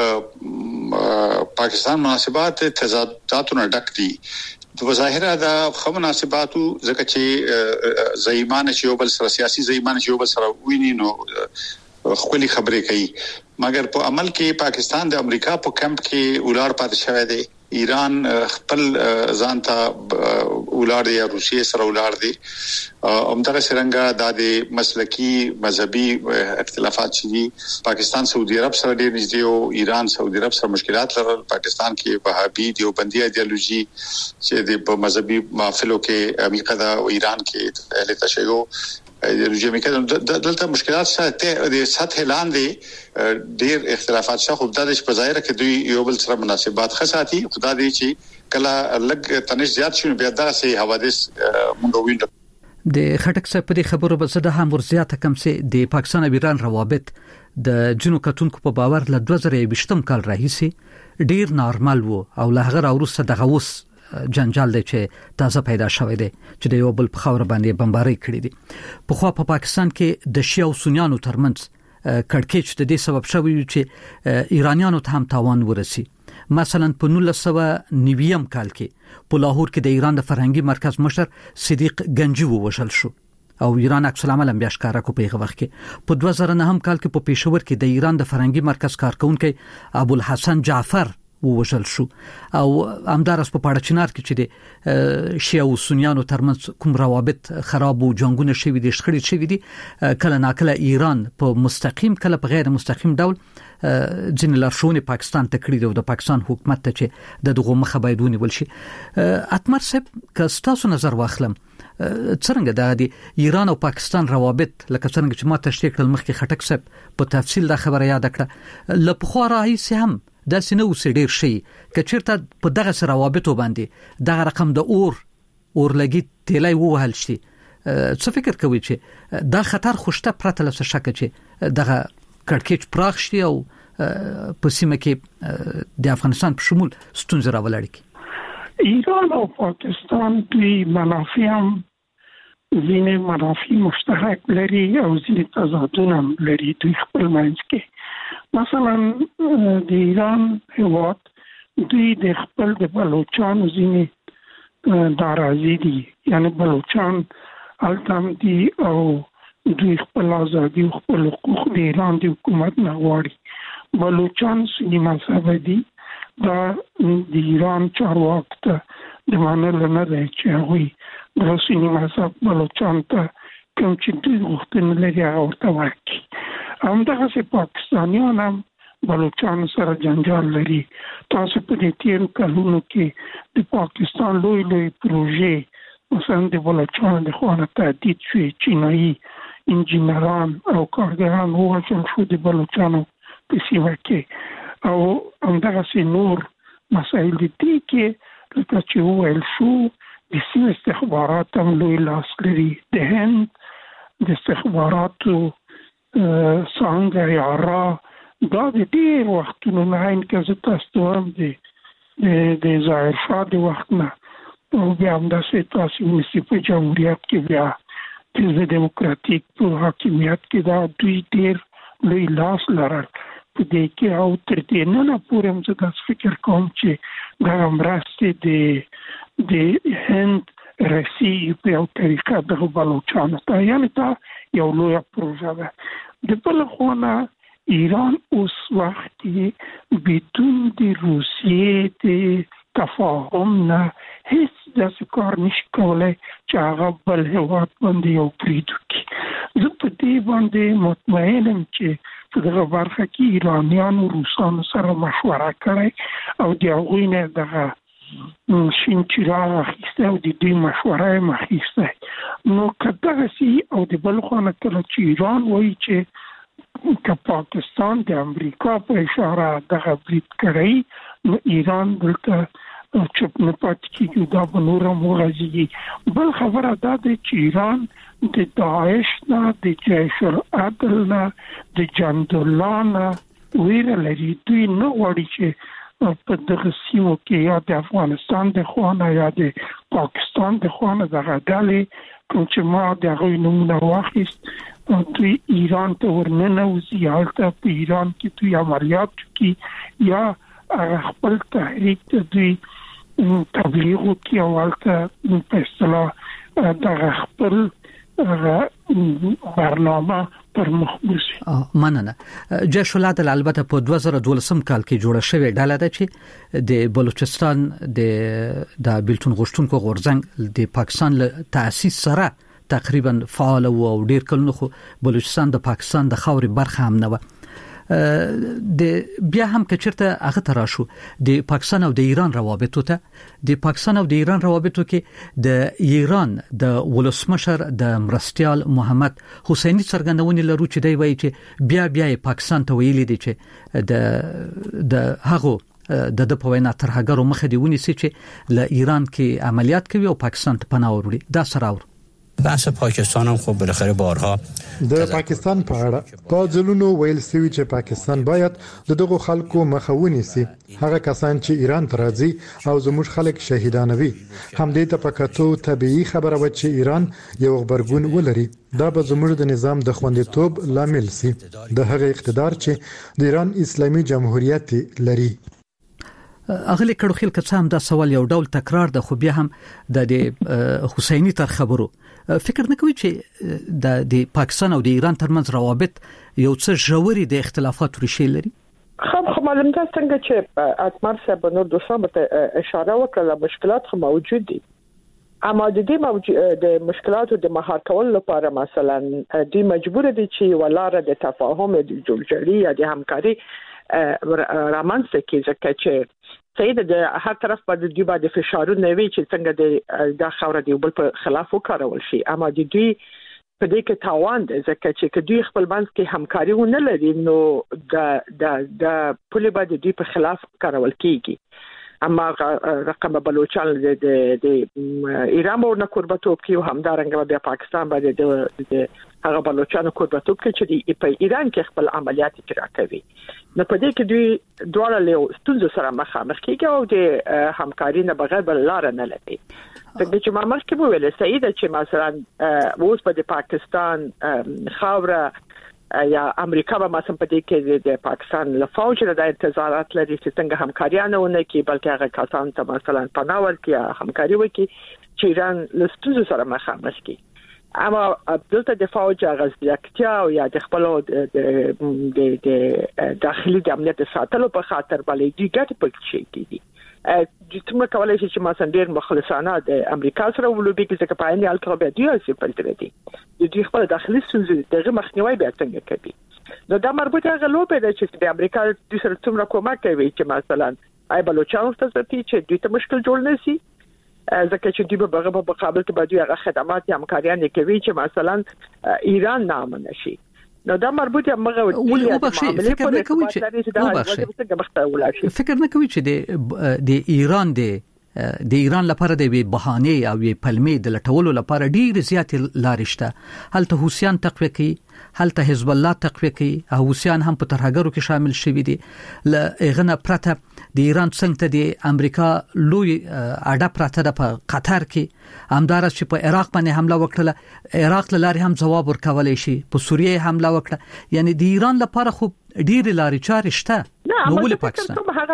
Speaker 8: پاکستان مناسبات تضاداتونه ډک دي د ظاهره د خو مناسباتو ځکه چې زېمانه چې یو بل سره سیاسي زېمانه چې یو بل سره ویني نو خپل خبرې کوي مګر په عمل کې پاکستان د امریکا په کمپ کې ولار پات شوی دی ایران خپل ځان ته ولار دی روسیې سره ولار دی همدغه څنګه د مسلکی مذهبي اختلافات چې پاکستان سعودي عرب سره ډېر نږدې او ایران سعودي عرب سره مشکلات لرل پاکستان کې وهابي دیوبندي ایديولوژي چې د مذهبي محفلو کې امریکا دا او ایران کې اهل تشیع ایديولوژي امریکا دلته مشکلات سره د سطح لاندې ډېر اختلافات شخو د دې په ظاهر کې دوی یو بل سره مناسبات خاصاتي خدای دې چې کله لګ تنش زیات شي بیا دغه سي حوادث مونږ وینو
Speaker 3: د خټک څخه په خبرو بل څه د هم ورزياته کم سي د پاکستان او ایران روابط د جنو کتونکو په باور ل دوه زره یوویشتم کال راهیسي ډیر نارمل وو او له هغه وروسته دغه اوس جنجال دی چې تازه پیدا شوی دی چې د یو بل په خاور باندې بمباري کړی دي په خو په پاکستان کې د شیعه او سنیانو ترمنځ کړکېچ د دې سبب شوی چې ایرانیانو ته هم تاوان ورسي مثلا په نولس سوه نوي کال کې په لاهور کې د ایران د فرهنګي مرکز مشر صدیق گنجی ووژل شو او ایران عکس العمل هم بیا ښکارا کو په هغه وخت کې په دوه زره نهم کال کې په پېښور کې د ایران د فرهنګي مرکز کارکونکو ابو الحسن جعفر ووژل شو او همدارس په پاړه چنار کې چې د شیعه او سنیانو ترمنځ کوم روابط خراب او جنگونه شوي دي شخړې شوي دي کله ناکله ایران په مستقیم کله په غیر مستقیم ډول ځین لارښوونې پاکستان ته کړې او د پاکستان حکومت ته چې د دغه مخه باید ونیول شي اتمر صاحب که تاسو نظر واخلم څنګه د ایران او پاکستان روابط لکه څنګه چې ما تشریح کړل مخکې خټک صاحب په تفصیل دا خبره یاد کړه لپاره راهیسي هم دا سينو سډیر شي کچیرته په دغه سره روابطو باندې دغه رقم د اور اور لګي تلای ووهل شي څه فکر کوي چې دا خطر خوشته پرته لسه شک چې دغه کړکېچ پراخ شي او په سیمه کې د افغانستان په شمول ستونزې راولړي
Speaker 6: ایران او پاکستان دوی منافع هم ځینې منافع مشترک لري او ځینې تضادونه لري دوی خپل منځ کې مثلا د ایران هیواد دوی د خپل د بلوچستان ځینې ناراضي دي یعنی بلوچستان التم دي او دوی خپل ازادي او خپل حقوق د ایران د حکومت نه غواړي بلوچستان سنی مذهب دي دا د ایران چارواکو ته د منل نه دی چې هغوی د سنی مذهب بلوچستان ته کوم چې دوی غوښتنه لري هغه ورته ورکړي همدغسې پاکستانیان هم بلوچستان سره جنجال لري تاسو په دې تیرو کلونو کې د پاکستان لوی لوی پروژې مثلا د بلوچستان د خوا نه تهدید شوې چینایي انجینران او کارګران ووژل شو د بلوچستان په سیمه کې او همدغسې نور مسایل دي کې لکه چې وویل شو د سیمې استخبارات هم لوی لاس لري د هند د استخباراتو څنګه یارا دا د ډېر وختونو نه ان کې زه تاسو هم دي د ظاهر شاه د وخت نه او بیا هم داسې تاسو مې په جمهوریت کې بیا د دیموکراتیک په حاکمیت کې دا دوی ډېر لوی لاس لرل په دې کې او تر دې نه نه پورې هم زه داسې فکر کوم چې دا مرستې د د هند رسی په یو طریقه د بلوچستان ته یعنی دا یو لوی پروژه ده د بل خوا نه ایران اوس وخت کې بدون د روسیې د تفاهم نه هیڅ داسې کار نشي کولی چې هغه بل هېواد باندې یو برید وکړي زه په دې باندې مطمئن یم چې په دغه برخه کې ایرانیانو روسانو سره مشوره کړې او د هغوی نه دغه شین چراغ اخیسته او د دوی مشوره یې اخیسته نو که دغسې او د بل خوا نه کله چې ایران وایي چې که پاکستان د امریکا په اشاره دغه برید کړی نو ایران دلته چپ نه پاتې کېږي دا به نور هم وغځېږي بل خبره دا ده چې ایران د داعش نه د جیش العدل نه د جندالله نه ویره لري دوی نه غواړي چې په دغه سیمو کې یا د افغانستان د خوا نه یا د پاکستان د خوا نه دغه ډلې کوم چې ما د هغوی نومونه واخیست دوی ایران ته ورننه وزي حالته په ایران کې دوی عملیات کوي یا خپل تحریک ته دوی تبلیغ کوي او حالته په اصطلاح د خپل برنامه پر مخبوسي.
Speaker 3: مننه. جيش العدل البته په دوه زره دولسم کال کې جوړه شوې ډله ده چې د بلوچستان د د بیلتون غشتونکو غورځنګ د پاکستان له تأسیس سره تقریبا فعال او ډیر کلونه خو بلوچستان د پاکستان د خاورې برخه هم نه و. د بیا هم کچرته هغه تراشو د پاکستان او د ایران روابطو ته د پاکستان او د ایران روابطو کې د ایران د ولسمشر د مرستيال محمد حسینی څرګندونې لرو چې دی وایي چې بیا بیا پاکستان ته ویلي دي چې د د هغه د د پوینا ترهګرو مخه دی ونیسي چې له ایران کې عملیات کوي او پاکستان ته پناه وروړي. دا سره
Speaker 10: بحث پاکستان هم خب بالاخره بارها
Speaker 1: د پاکستان په اړه په ځلونو ویل سوي چې پاکستان باید د دغه خلکو مخاوني سي هغه کسان چې ایران ته راځي او زموږ خلک شهیدانوي. همدې ته پکاتو طبيعي خبره و چې ایران یو خبرګون ولري. دا به زموږ د نظام د خوندیتوب لامل سي د هغه اقتدار چې د ایران اسلامي جمهوریت لري.
Speaker 3: اغلی کړو خل که څه هم دا سوال یو ډول تکرار ده خو بیا هم د حسینی تر خبرو فکر نه کوي چې د پاکستان او د ایران ترمنځ روابط یو څه ژوري د اختلافات ریښې لري.
Speaker 5: خو خو معلوم ده څنګه چې اتمر صاحب نور دوستان ته اشاره وکړه مشکلات خو موجود دي اما د دې موجود د مشکلاتو د مهار کول لپاره مثلا د مجبور دي چې ولاره د تفاهم د جوړجاړي یا د همکاري رامنځته کې ځکه چې سید د هر طرف په د دوی باندې فشارونه وی چې څنګه د د خوره دی بل په خلاف وکړول شي اما د دوی په دې کې تاوان ده ځکه چې دوی خپل منځ کې همکاري ونه لري نو د د د پولی باندې دوی په خلاف کارول کیږي. اما رقم بلوچستان د د ایران ورنه قربتوب کې او همدارنګه بیا پاکستان باندې د هغه بلوچستان قربتوب کې چې په ایران کې خپل عملیات اجرا کوي. نو په دې کې دوی دواړه له ستونزو سره مخامخ کیږي او د همکاري نه بغیر بل لار نه لري. څنګه چې ما مخکې وویل سید چې مثلا اوس په پاکستان خاوره یا امریکا به مثلا په دې کې د پاکستان له فوج د انتظارات لري چې څنګه همکاریانه ونه کوي بلکې هغه کسان ته مثلا پناه ورکړي همکاري وکړي چې ایران له ستونزو سره مخامخ کیږي. اما دلته د فوج غزلیکتیا او یا د خپل د د داخلي د امنیت ساتلو په خاطر باندې د ګټ پکې شي کیږي. د څومره کولای شي چې مثلا ډیر مخلصانه د امریکا سره ولوبي کې ځکه په عین حال کې به دی چې په تر دې د دې خپل داخلي ستونزې دغه مخنیوي به څنګه کوي. نو دا مربوطه غلوبه ده چې د امریکا د سره څومره کومک کوي چې مثلا آی بلوچستان ته چې دوی ته مشکل جوړ نه شي ځکه چې دوی په هغه په مقابل کې باندې هغه خدمات یا همکاریان کوي چې مثلا ایران نامه نشي. نو دا مربوط یا مغه
Speaker 3: ولې وبخښي فکر نه کوي چې فکر نه کوي چې د ایران د د ایران لپاره د بهانه او پلمې د لټولو لپاره ډیر زیات لارې شته. هلته حوثیان تقویه کوي هلته حزب الله تقویه کوي او حوثیان هم په ترهګرو کې شامل شوي دي. ل اغنه پرته د ایران څنګه د امریکا لوی اډه پرته د قطر کې همدار چې په عراق باندې حمله وکړه عراق لاري هم جواب ورکولای شي په سوریه حمله وکړه یعنی د ایران لپاره خو ډیر لارې چارې شته. نو ولې پاکستان
Speaker 5: هغه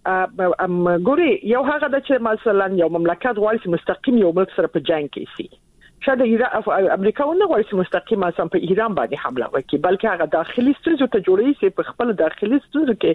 Speaker 5: ګوري یو هغه د چې مثلا یو مملکت غواړي مستقیم یو ملک سره په جنگ کې شي شاید ایران امریکا ونه غواړي مستقیم مثلا په ایران باندې حمله وکړي بلکې هغه داخلي ستونزو ته جوړي سي په خپل داخلي ستونزو کې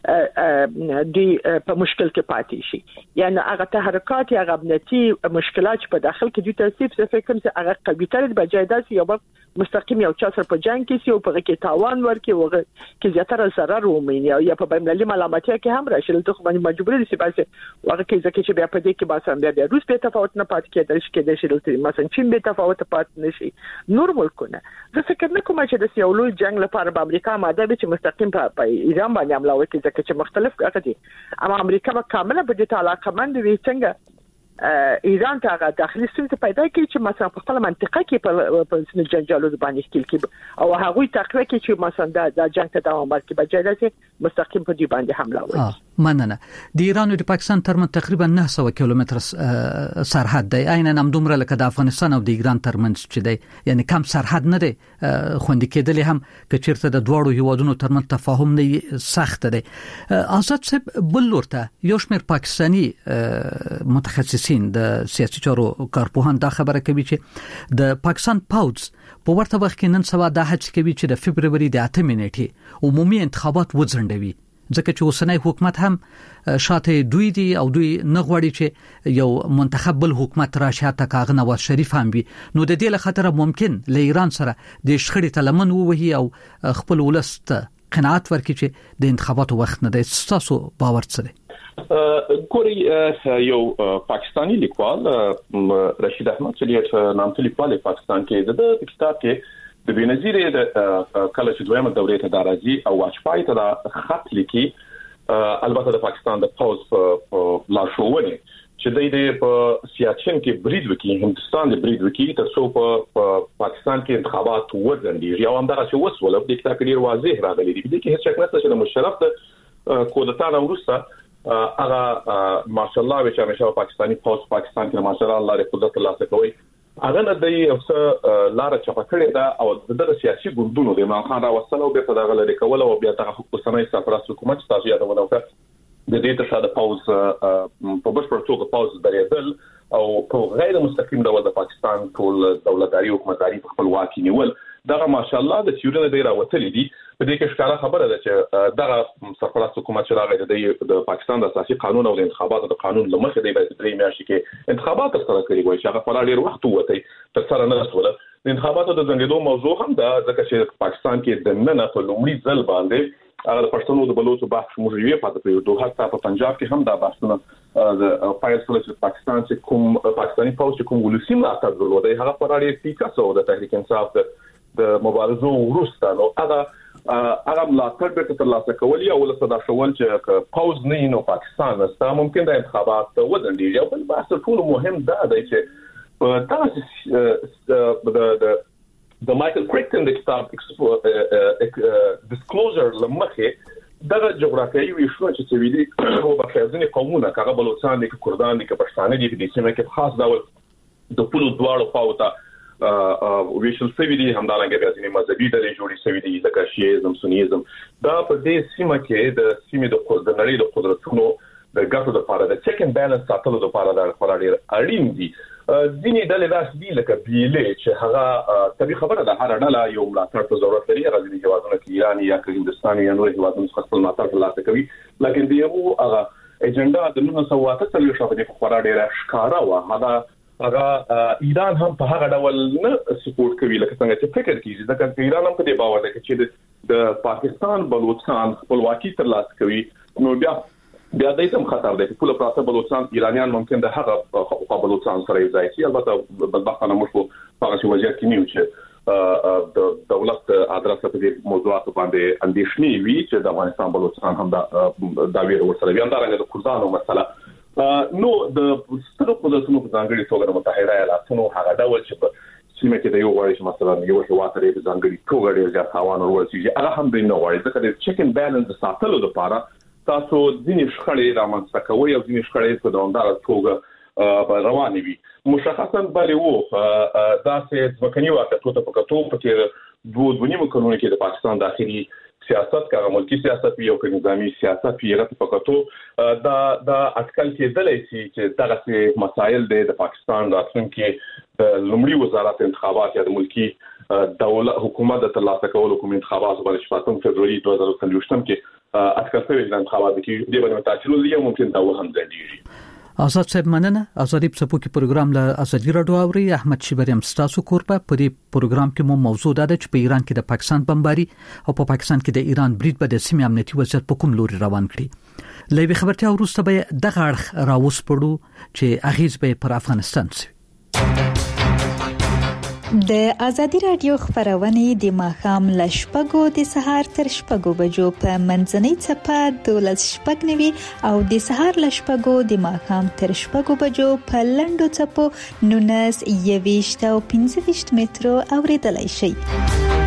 Speaker 5: د په مشکل کې پاتې شي یعنی هغه تحرکات یا امنیتي مشکلات په داخل کې د ترتیب څخه فکر چې هغه قبيله د بجایدات یو مستقیم یو چا سره په جنگ کې سي او په کې تاوان ورکړي او کې زیاتره ضرر ومني او یا په بینالمللي ملامتیا کې هم راشي ته خو باندې مجبور دي چې باسه واقع کې ځکه چې بیا په دې کې باسه بیا روس په تفاوت نه پات کېدل شي کې د شي مثلا چین به تفاوت پات نشي نور ملکونه. زه فکر نه کوم چې د سیولو جنگ لپاره به امریکا ماده به چې مستقیم په ایران باندې حمله وکړي ځکه چې مختلف هغه دي اما امریکا به کامله په دې علاقه مند وي څنګه ایران ته هغه داخلي ستونزې پیدا کړي چې مثلا په خپل منطقه کې په جنجالو باندې ښکیل کړي او هغه تقویه کوي چې مثلا د جنگ ته دوام ورکړي بجای چې مستقیم په دې باندې حمله وکړي.
Speaker 3: مننه. د ایران او د پاکستان ترمنځ تقریبا نه سوه کیلومتر سرحد دی، عیناً همدومره لکه د افغانستان او د ایران ترمنځ چې دی، یعنی کم سرحد نه دی خوندي کېدلی هم که چیرته د دواړو هیوادونو ترمنځ تفاهم نه سخت دی. آزاد صاحب، بل لورته یو شمېر پاکستاني متخصصین د سیاسي چارو کارپوهان دا خبره کوي چې د پاکستان پوځ په ورته وخت کې نن سبا دا هڅه کوي چې د فبروري د اتمې نیټې عمومي انتخابات وځنډوي، ځکه چې اوسنی حکومت هم شاته دوی دي او دوی نه غواړي چې یو منتخب بل حکومت راشي، حتی کاغه نواز شریف هم وي. نو د دې له خاطر ممکن له ایران سره د شخړې تلمن ووهي او خپل ولس ته قناعت ورکړي چې د انتخاباتو وخت نه دی. تاسو باور څه دی؟
Speaker 7: ګوري یو پاکستانی لیکوال رشید احمد چې نامتو لیکوال پاکستان کې د کتاب کې د بنظیر د کله چې دویمه دورې ته درازي او واجپای ته د خط لیکي، البته د پاکستان د پوز په لاشوونه چې د په سیاچن کې برید وکړي، هندستان د برید وکړي تر څو په پاکستان کې انتخابات وځنډي. یو هم دا چې وسوله د کتاب ډیر واضح راغلي دي چې هیڅ شک نشته چې د مشرف د کودتا نه وروسته هغه ماشاءالله چې همیشه پاکستانی پوز پاکستان کې ماشاءالله الله قدرت الله کوي، هغه نه دی اوسه لار چپه کړې ده او دغه سیاسي ګوندونو د عمران خان راوستل او بیا دغه لري کول او بیا دغه حکومتي سرپرست حکومت تاسو یادونه وکړه د دې تر شا د پاوز په بشپړ توګه پاوز درېدل او په غیر مستقیم ډول د پاکستان ټول دولتداري او حکومتداري په خپل واک نیول، دغه ماشاءالله د سیوري ډیر راوتلې دي. په دې کې ښکاره خبره ده چې دغه سرپرست حکومت چې راغی د پاکستان د اساسي قانون او د انتخاباتو د قانون لمخې دی باید درې میاشتې کې انتخابات ترسره کړي وي چې هغه په ډیر وخت وته تر سره نه رسوله. د انتخاباتو د ځنډېدو موضوع هم دا ځکه چې پاکستان کې د نن په لومړي ځل باندې هغه د پښتنو د بلوچو بحث موږ یې پاتې کړو. دوه حتی په پنجاب کې هم دا بحثونه د فایل سولش پاکستان چې کوم پاکستاني پوځ چې کوم ولسی ملاتړ درلودي هغه په اړه پیکاسو د تحریک انصاف د مبارزو وروسته نو هغه هغه ملاتړ به تر لاسه کولی او ولسه دا شول چې پوز نه نو پاکستان ستا ممکن د انتخابات وځنډي. یو بل بحث ټول مهم دا دی چې په تاسو د د مايكل كريكتن د کتاب ډیسکلوزر لمخه دغه جغرافیایي ویشونه چې سویلي او بخښنې قومونه کغه بلوچستان دي کردان دي پښتانه دي د سیمه کې خاص ډول د پلو دواړو خواته او ویشل سویلي همدارنګه د ځینې مذهبي ډلې جوړې سویلي د شیعیزم سنیزم دا په دې سیمه کې د سیمې د نړۍ د قدرتونو د ګټو لپاره د چیک اند بیلانس ساتلو لپاره د خورا ډیر اړین دي. ځینې ډلې داسې دي لکه بیلې چې هغه طبي خبره ده هر ډله یو ملاتړ ته ضرورت لري، هغه ځینې هیوادونه کې ایران یا هندستان یا نور هیوادونه خپل ملاتړ ترلاسه کوي، لکه د یو هغه اجنډا د نهه سوه اته څلوېښت شاوخوا په خورا ډیره ښکاره وه. هغه هغه ایران هم په هغه ډول نه سپورټ کوي لکه څنګه چې فکر کیږي، ځکه ایران هم په دې باور دی چې د پاکستان بلوچستان خپلواکي ترلاسه کوي نو بیا بیا د دې خطر دی چې په پراته بلوچستان ایرانیان ممکن د هغه په بلوچستان سره یې ځای شي. البته بدبختانه موږ په هغه وضعیت کې نیو چې د دولت ادرسه په دې موضوعاتو باندې اندېښنې وي چې د افغانستان بلوچستان هم دا دا ویره ورسره وي. همدارنګه د کردانو مسله نو د سترو قدرتونو په ځانګړي توګه د متحده ایالاتونو هغه ډول چې په سیمه کې د یو غوړي چې مثلا یو هیواد لري په ځانګړي توګه ډېر ځای تاوان ورسیږي هغه هم د نو غوړي ځکه د چیک اند بیلانس ساتلو لپاره تاسو ځینې شخړې رامنځته کوي او ځینې شخړې په دوامداره توګه روانې وي. مشخصا بلې وو داسې ځمکني واقعیتونو ته په کتو په کې دوه دوه نیمه کلونو کې د پاکستان داخلي سیاست کار ملکی سیاست وی او نظامی سیاست وی رات په کتو دا دا اټکل کېدلای شي چې دغه مسایل د پاکستان راتلونکي لومړي وزارت انتخابات یا د ملکی دولت حکومت د ترلاسه کولو کوم انتخابات باندې شپږم فبرवरी دوه زره څلوېښت کې اټکل شوی د انتخاباتو کې د باندې تاثیر لري ممکن دا وهم ځي.
Speaker 3: آزاد صاحب مننه. آزادی په سپو کې پروګرام له آزادی رادیو اوري. احمد شیبریم ستاسو کورپه په دې پروګرام کې مو موضوع ده چې په ایران کې د پاکستان بمباري او په پاکستان کې د ایران برید په د سیمې امنیتي وضعیت په کوم لوري روان کړي. لوي خبرتیا وروسته به دغه اړخ راوسپړو چې اغیز به پر افغانستان سي.
Speaker 11: د ازادي رادیو خبرونه د ماخام لشپګو د سهار تر شپږو بجو په منځنۍ چپه دولس شپږ نوي او د سهار لشپګو د ماخام تر شپږو بجو په لندو چپو نونس یويشت او پنځه ویشت مترو اوریدلای شي.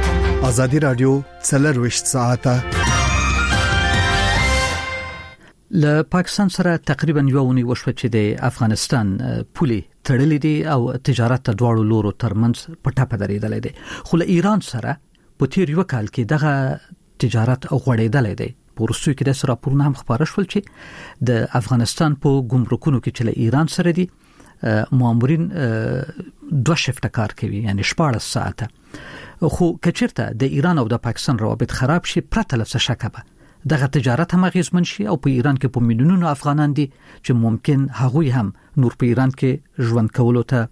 Speaker 12: ازادي رادیو څلور وشت ساعته
Speaker 3: له پاکستان سره تقریبا یو ونی وشو چې د افغانستان پولي تړلې دي او تجارت ته دواړو لورو ترمنځ پټه پدریدلې دي، خو له ایران سره په تیر یو کال کې دغه تجارت غوړېدلې دی. پورستوي کې د سره پورونه هم خبره شول چې د افغانستان په ګمرکونو کې چې له ایران سره دي مامورین دوه شفته کار کوي، یعنی شپږ ساعته. خو کچیرته د ایران او د پاکستان روابط خراب شي پرته له څه شک به دغه تجارت هم اغیزمن شي او په ایران کې په میلیونونو افغانان دي چې ممکن هغوی هم نور په ایران کې ژوند کولو ته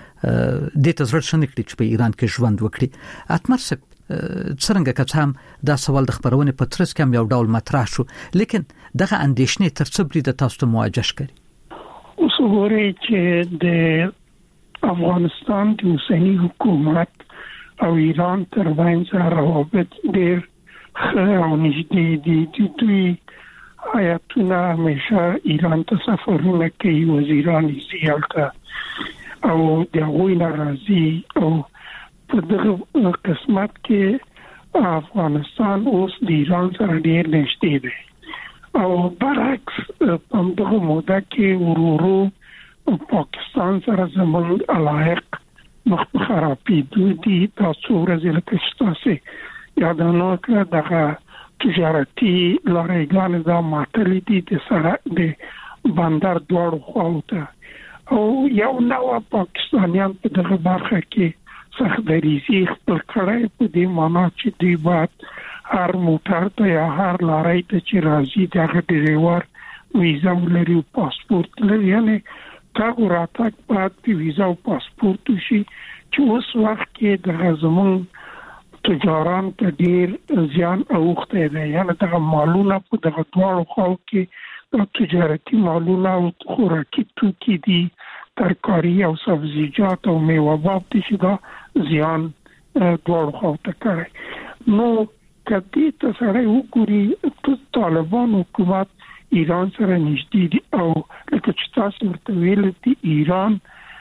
Speaker 3: د تزرد شنه کړي چې په ایران کې ژوند وکړي. اتمرسب څنګه که هم دا سوال د خبرونه په ترڅ کې یو ډول مطرح شو، لیکن دغه اندیشنې تر څو برید تاسو ته مواجه کړي.
Speaker 6: اوس وګورئ چې د افغانستان د اوسنی حکومت او ایران ترمنځ روابط ډېر او نږدې دي. د دوی آیاتونه همیشه ایران ته سفرونه کوي، وزیران یې هلته او د هغوی ناراضي او په دغه قسمت کې افغانستان اوس د ایران سره ډېر نږدې دی او برعکس په دغه موده کې ورورو پاکستان سره زموږ علایق مخ په خرابېدو دي. تاسو ورځې لکه چې تاسو یادونه کړه دغه تجارتي لارېګانې دا ماتلې دي د سره د بندر دواړو خواو ته او یو نوع پاکستانیان په دغه برخه کې سخت دریزي خپل کړی په دې معنا چې دوی باید هر موټر ته یا هر لارۍ ته چې راځي دغه ډریور ویزا ولري او پاسپورت لري، یعنی تاګو راتګ باید په ویزا او پاسپورت وشي چې اوس وخت کې دغه زموږ تجاران ته ډیر زیان اوخته دي. یعنی دغه مالونه په دغه دواړو خواو کې د تجارتي مالونه او خوراکي توکي دي، ترکاري او سبزیجات او میوه‌جات دي چې دا زیان دواړو خواو ته کوي. نو کدی ته سره وګوري ټول طالبان حکومت ایران سره نږدې دي او لکه چې تاسو ورته ویل دي ایران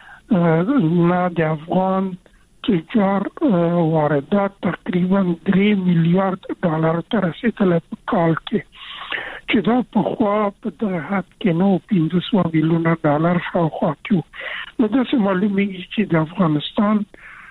Speaker 6: نه د افغان تجار واردات تقریبا درې میلیارډ ډالر ته رسیدل په کال کې، چې دا په خوا په دغه حد کې نو پنځه سوه میلیونه ډالر شاوخوا کې. نو دا څه معلومیږي چې د افغانستان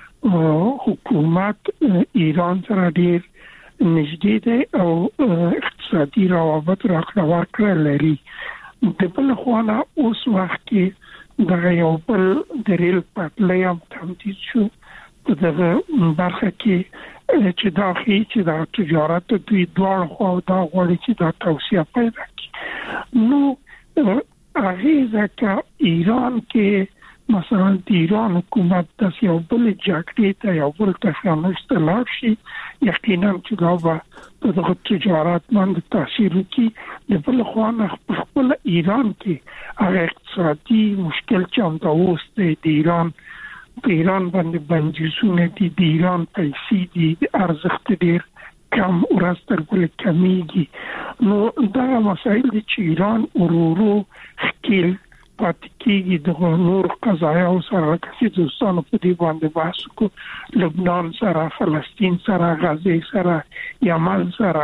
Speaker 6: حکومت ایران سره ډیر نږدې دی او اقتصادي روابط راکړه ورکړه لري. د بل خوا نه اوس وخت کې دغه یو بل د ریل پټلۍ هم تمدید شو په دغه برخه کې چې دا خي چې دا تجارت دوی دواړو خوا دا غوړي چې دا توسعه پیدا کړي. نو هغه ځکه ایران کې مثلا د ایران حکومت د یو بل جګړې ته یو بل تشنج ته لاړ شي، یقینا چې دا به دغه تجارت باندې تاثیر وکړي. د بل خوا نه خپل ایران کې هغه اقتصادي مشکل چې هم دا اوس د ایران په ایران باندې بندیزونه دي، د ایران پیسې دي، د ارزښت ډیر کم ورستر بل کمیږي. نو دا مسایل دي چې ایران ورورو خپل پاتې کېږي د نور قضایا او سره کسي دوستانو په دې باندې بحث کو، لبنان سره، فلسطین سره، غزه سره، یمن سره،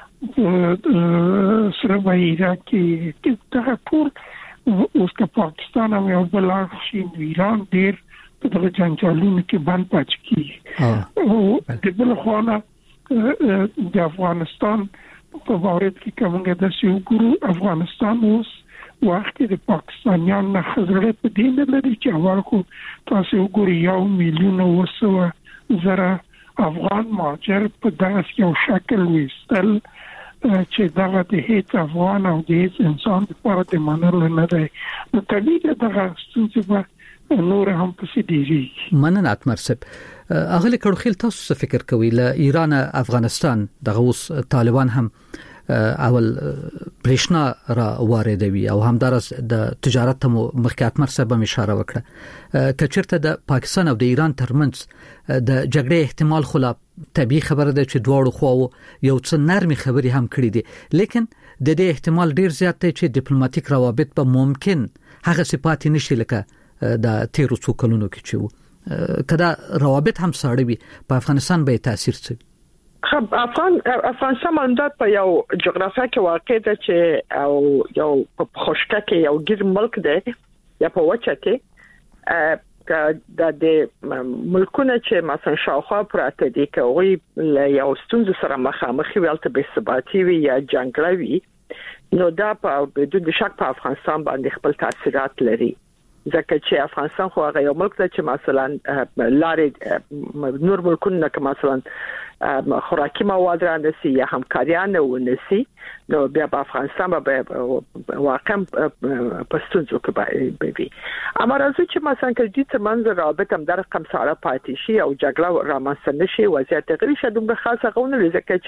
Speaker 6: سره بایرا کې دا ټول اوس که پاکستان هم یو بل شي ایران ډیر په دغه جنجالونو کې بند پاتې کیږي. او د بل خوا نه د افغانستان په وارد کې کومه د سیوګورو افغانستان اوس وخت د پاکستانیان نه خزره په دې نه لري چې اول خو تاسو وګورئ یو میلیون او څو زره افغان مهاجر په داسې یو شکل وستل چې دغه د هیڅ افغان او د هیڅ انسان لپاره د منلو نه دی. نو طبیعي دغه ستونزه نور هم پسې دیږي.
Speaker 3: مننه اتمرسب. اغلی کړو تاسو څه فکر کوئ له ایران افغانستان دغه اوس طالبان هم اول برېښنا را واردوي او همدارس د تجارت ته مخکې اتمرسب هم اشاره وکړه. کچرته د پاکستان او د ایران ترمنځ د جګړې احتمال خلا طبيعي خبره ده چې دواړو خواو یو څه نرمي خبري هم کړې دي، لیکن د دې احتمال ډیر زیات دی چې ډیپلوماټیک روابط به ممکن هغه صفات نشي لکه د تیرو څو کلونو کې چې وو. کدا روابط هم ساړوي په افغانستان به تاثیر څه؟
Speaker 5: خب افغان افغانستان مالندات په یو جغرافیه کې واقع ده چې او یو په خوشکه کې یو ګیر ملک دی یا په وچه کې د د ملکونه چې مثلا شاوخوا پراته دي کوي یو ستونزه سره مخامخ ویلته به ثباتي وي یا جنگلاوي نو دا په بدون شک په افغانستان باندې خپل تاثیرات لري ځکه چې افغانستان خو هغه یو ملک دی چې مثلا لارې نور ملکونه که مثلا خوراکي مواد راندسي یا همکاریان ونسي نو بیا په افغانستان به واقعا پښتونځو کې به وي اما راځي چې مثلا کې د ترمنځ رابطه هم در رقم سره پاتې شي او جګړه رامنځته نشي وضعیت تغیر شي دومره خاصه غوونه ځکه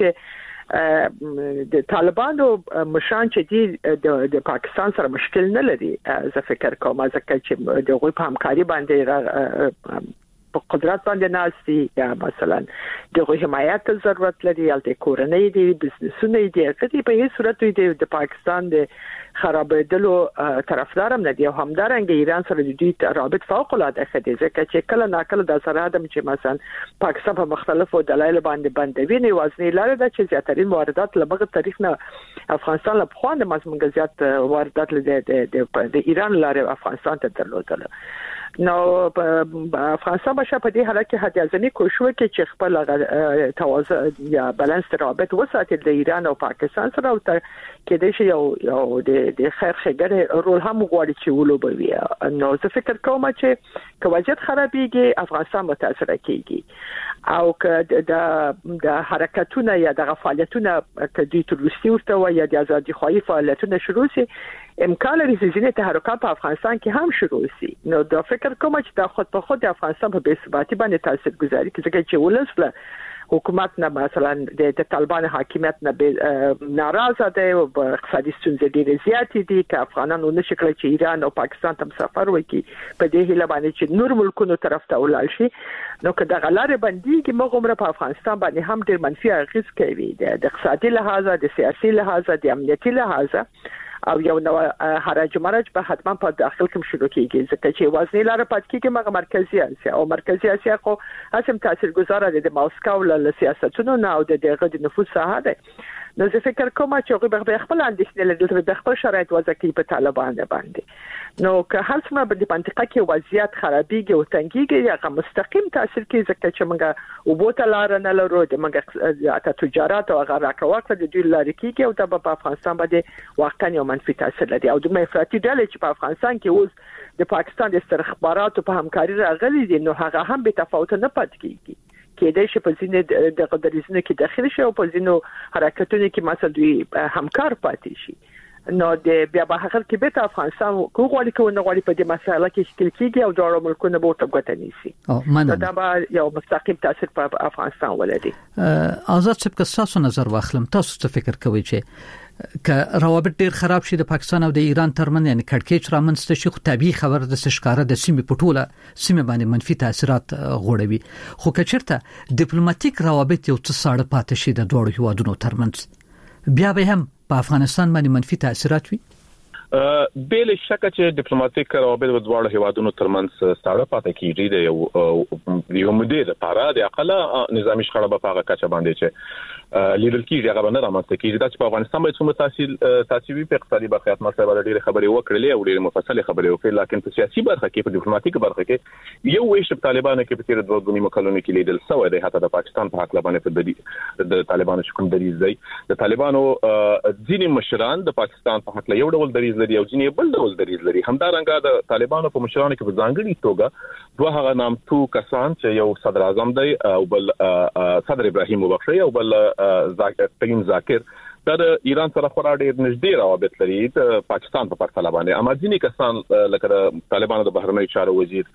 Speaker 5: چې د طالبانو مشان چې دی د پاکستان سره مشکل نه لري زه فکر کوم ځکه چې د غوي په همکاري باندې په قدرت باندې ناشتي یا مثلا دغه حمایت ضرورت لري یا د کورنۍ دی بزنسونه دی کدي په هیڅ صورت دی د پاکستان د خرابېدلو طرفدارم نه دی او همدارنګ ایران سره د دوی رابط فوق العاده خدي ځکه چې کله ناکله د سرادم چې مثلا پاکستان په مختلفو دلایل باندې بندوي نه وزنی لاره د چې زیاترین واردات لبغه تاریخ نه افغانستان له خوانه مزمنګ زیات واردات له د ایران لاره افغانستان ته درلودل نو افغانستان بشه په دې حالت کې هدي ځنی کوشش وکړي چې خپل توازن یا بالانس رابط وساتي د ایران او پاکستان سره او کې د شي یو یو د خیر خګر رول هم غواړي چې ولوبوي نو زه فکر کوم چې کوجت خرابېږي افغانستان متاثر کیږي او که د د حرکتونه یا د فعالیتونه کدي تروسي ورته یا د ازادي خوایي فعالیتونه شروع شي امکان لري چې ځینې تحرکات په افغانستان کې هم شروع شي نو دا فکر کوم چې دا خود په خود د افغانستان په بیثباتي باندې تاثیر گذاري کوي چې ولسله حکومت نه مثلا د طالبان حاکمیت نه ناراضه دي او اقتصادي ستونزې ډېرې زیاتې دي چې افغانانو نشي کولای چې ایران او پاکستان ته سفر وکړي په دې هیله باندې چې نور ملکونو طرف ته ولاړ شي نو که د غلاره بنديږي مغمره په افغانستان باندې هم ډېر منفي اغیز کوي د اقتصادي لحاظه د سیاسي لحاظه د امنیتي لحاظه او یو نو حرج مرج به حتما په داخل کې شروع کیږي ځکه چې وزنی لاره پات کیږي مګر مرکزی اسیا او مرکزی اسیا خو اسیم تاثیرګذار دي د ماسکو له سیاستونو نه او د دغه د نفوذ ساحه ده نو زه فکر کوم چې هغه به خپل اندېښنې لري د خپل شرایط وځي په طالبان باندې نو که هر څومره په دې منطقه کې وضعیت خرابېږي او تنګيږي یا مستقیم تاثیر کوي ځکه چې موږ وبوت لار نه لرو د موږ اته تجارت او هغه راکوه د دوی لارې کېږي او د په افغانستان باندې واقعا یو منفي تاثیر لري او د افراطي ډلې چې په افغانستان کې اوس د پاکستان د استخباراتو په همکاري راغلي دي نو هغه هم به تفاوت نه پات کیږي کېدای شي په ځینې د قدرتونو کې داخل شي او په ځینو حرکتونو کې مثلا دوی همکار پاتې شي نو د بیا به هغه کې به افغانستان کوغوالي کو نه غواړي په دې مسله کې شکل کېږي او ډېر ملکونه به ورته ګټه نیسي دا به یو مستقیم تاثیر په افغانستان ولري
Speaker 3: آزاد صاحب که تاسو نظر واخلم تاسو څه فکر کوئ چې که روابط ډیر خراب شي د پاکستان او د ایران ترمن یعنی کړکېچ رامنځته شي خو طبيعي خبر د سشکاره د سیمې پټوله سیمه باندې منفي تاثیرات غوړوي خو کچرته ډیپلوماټیک روابط یو څه ساړه پاتې شي د دوه هیوادونو ترمنځ بیا به هم په افغانستان باندې منفي تاثیرات وي
Speaker 7: بیل شک چې ډیپلوماټیک روابط د دوه هیوادونو ترمنځ ستاره پاتې کیږي د یو یو مدیر لپاره د اقل نظامی شخړه په هغه کچه باندې چې لیدل کیږي هغه نه رامنځته کیږي دا چې په افغانستان باندې څومره تاثیر تاسیبي په اقتصادي برخه مطلب ډېر خبرې وکړلې او ډېر مفصله خبرې وکړې لکه په سیاسي برخه کې په ډیپلوماټیک برخه کې یو ویش په طالبانو کې په تیر دوه غونې مکالمې کې لیدل سوی دی حتی د پاکستان په حق لبانې په د طالبانو شکم دریز دی د طالبانو ځینې مشران د پاکستان په حق له یو ډول دریز لري او ځینې بل ډول دریز لري همدارنګه د طالبانو په مشرانو کې په ځانګړي توګه دوه هغه نامتو کسان چې یو صدر اعظم دی او بل صدر ابراهیم وبخشي او بل تیم ذاکر د ایران سره خورا ډېر نږدې روابط لري د پاکستان په پرتله باندې اما ځینې کسان لکه طالبانو د بهرنی چارو وزیر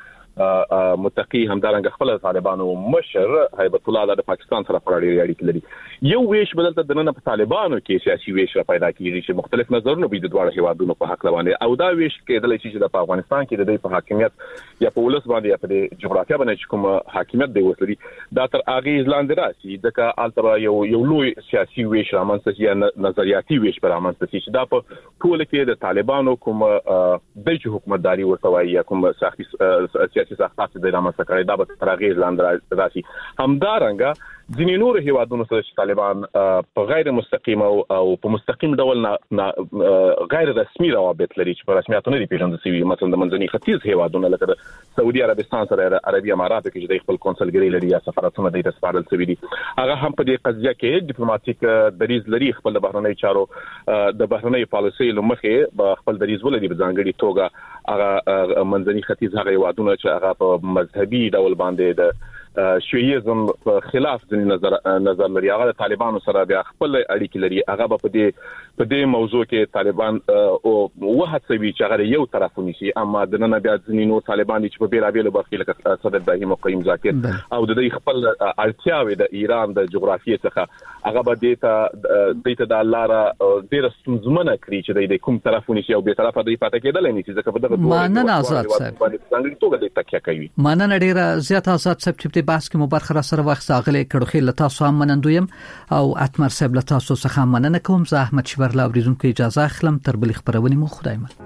Speaker 7: متقی همدارنګه خپل طالبانو مشر هیبت الله د پاکستان سره خورا ډېر اړیکې لري یو ویش بدلته د نن په طالبانو کې سیاسي ویش را پیدا کیږي چې مختلف نظرونه به د دوه هیوادونو په حق باندې او دا ویش کېدل چې د افغانستان کې د دې په حاکمیت یا په ولس باندې یا په جغرافیه باندې کوم حاکمیت دی وسري دا تر اغه لاندې راسي ځکه البته یو یو لوی سیاسي ویش رامنځته شي نظریاتي ویش پر رامنځته شي دا په ټول کې د طالبانو کوم د حکومتداري ورته وایي کوم سیاسي سیاسي ساختات د رامنځته کړي دا به تر اغه لاندې راسي همدارنګه ځینې نور هیوادونو سره چې طالبان په غیر مستقیم او په مستقیم ډول نه غیر رسمي روابط لري چې په رسمیت نه دي پیژندل شوي، مثلا د منځني ختیځ هیوادونو لکه سعودي عربستان سره عربي اماراتو کې چې د خپل کونسلګری لري یا سفارتونه د تسپارل شوي دي، هغه هم په دې قضیه کې ډیپلوماټیک دریز لري، خپل بهرنی چارو د بهرنی پالیسي لمخې به خپل دریز ولري په ځانګړي توګه هغه منځني ختیځ هغه هیوادونه چې هغه په مذهبي ډول باندې د شیعیزم په خلاف د نظر نظر لري، هغه د طالبانو سره بیا خپل اړیکې لري، هغه په دې په دې موضوع کې طالبان او وهڅوي چې هغه یو طرف ونیسي، اما د نن بیا ځینې نور طالبان چې په بیلابېلو برخو لکه صدر ابراهیم او قیم ذاکر او د دې خپل اړتیاوې د ایران د جغرافیې څخه هغه به د ته د لاره ډېر ستونزمنه کړي چې د کوم طرف ونیسي او به طرفه د پاتې کېدل نه شي، ځکه په دغه
Speaker 3: مانن آزاد صاحب
Speaker 7: څنګه توګه د تکیه کوي.
Speaker 3: مانن ډېر زیات آزاد صاحب چې بحث کې مبارک را سره وخت اغله کړو خل تاسو هم منندویم او اتمر صاحب له تاسو څخه مننه کوم. زه احمد شبر لا اوریدونکو اجازه اخلم، تر بل خبرونه مو خدای مل.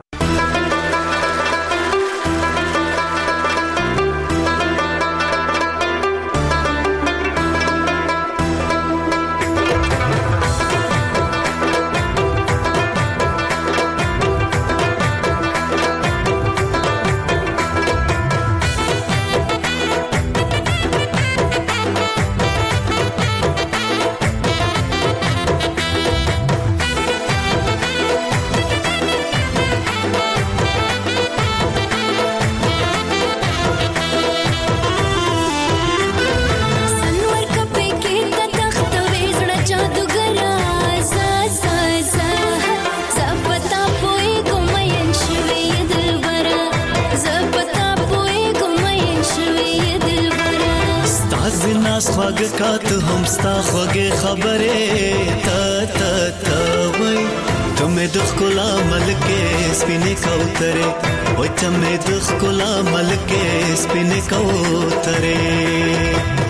Speaker 12: کات هم ستا خوږه خبره تا تا تا وای تمه د خلا ملکه سپینه کوتره وای تمه د خلا ملکه سپینه کوتره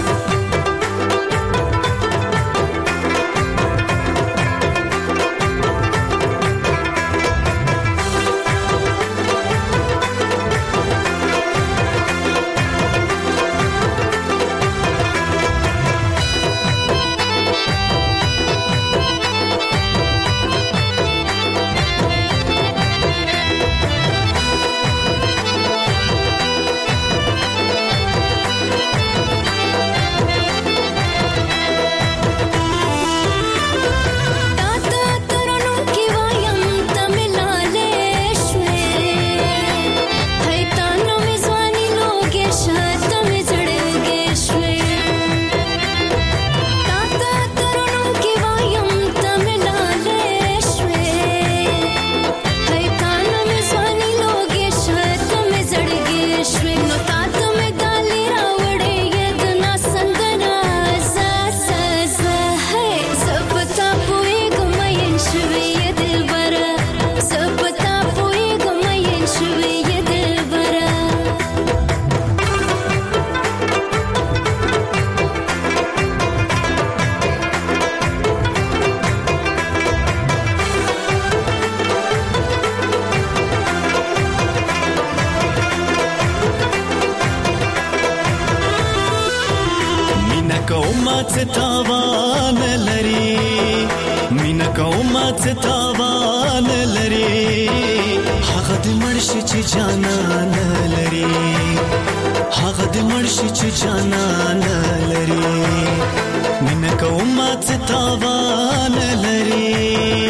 Speaker 12: تاوان لري مینا کومات تاوان لري هغه د مرشي چې جانان لري هغه د مرشي چې جانان لري مینا کومات تاوان لري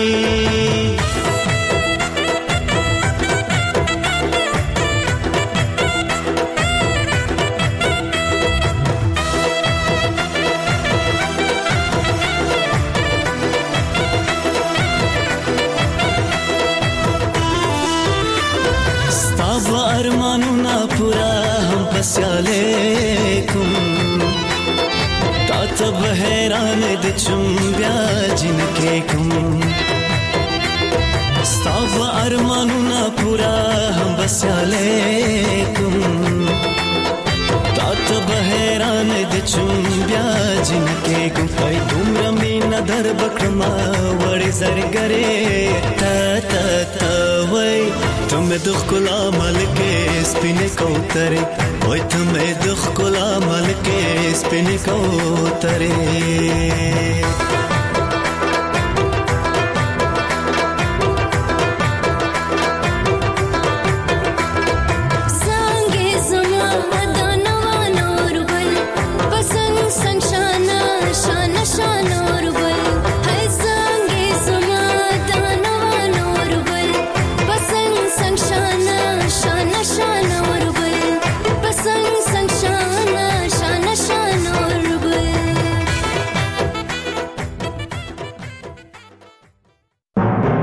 Speaker 12: ارمانونا پورا هم پسیالیکم تا تب حیران د چم بیا جنکے کم ستاو ارمانونا پورا هم پسیالیکم تا تب حیران د چم بیا جنکے کم ای دومره مینا در بکرما وړي زرګره تا تا تا وای تم دخ کلا ملکه سپینه کوتره وای تم دخ کلا ملکه سپینه کوتره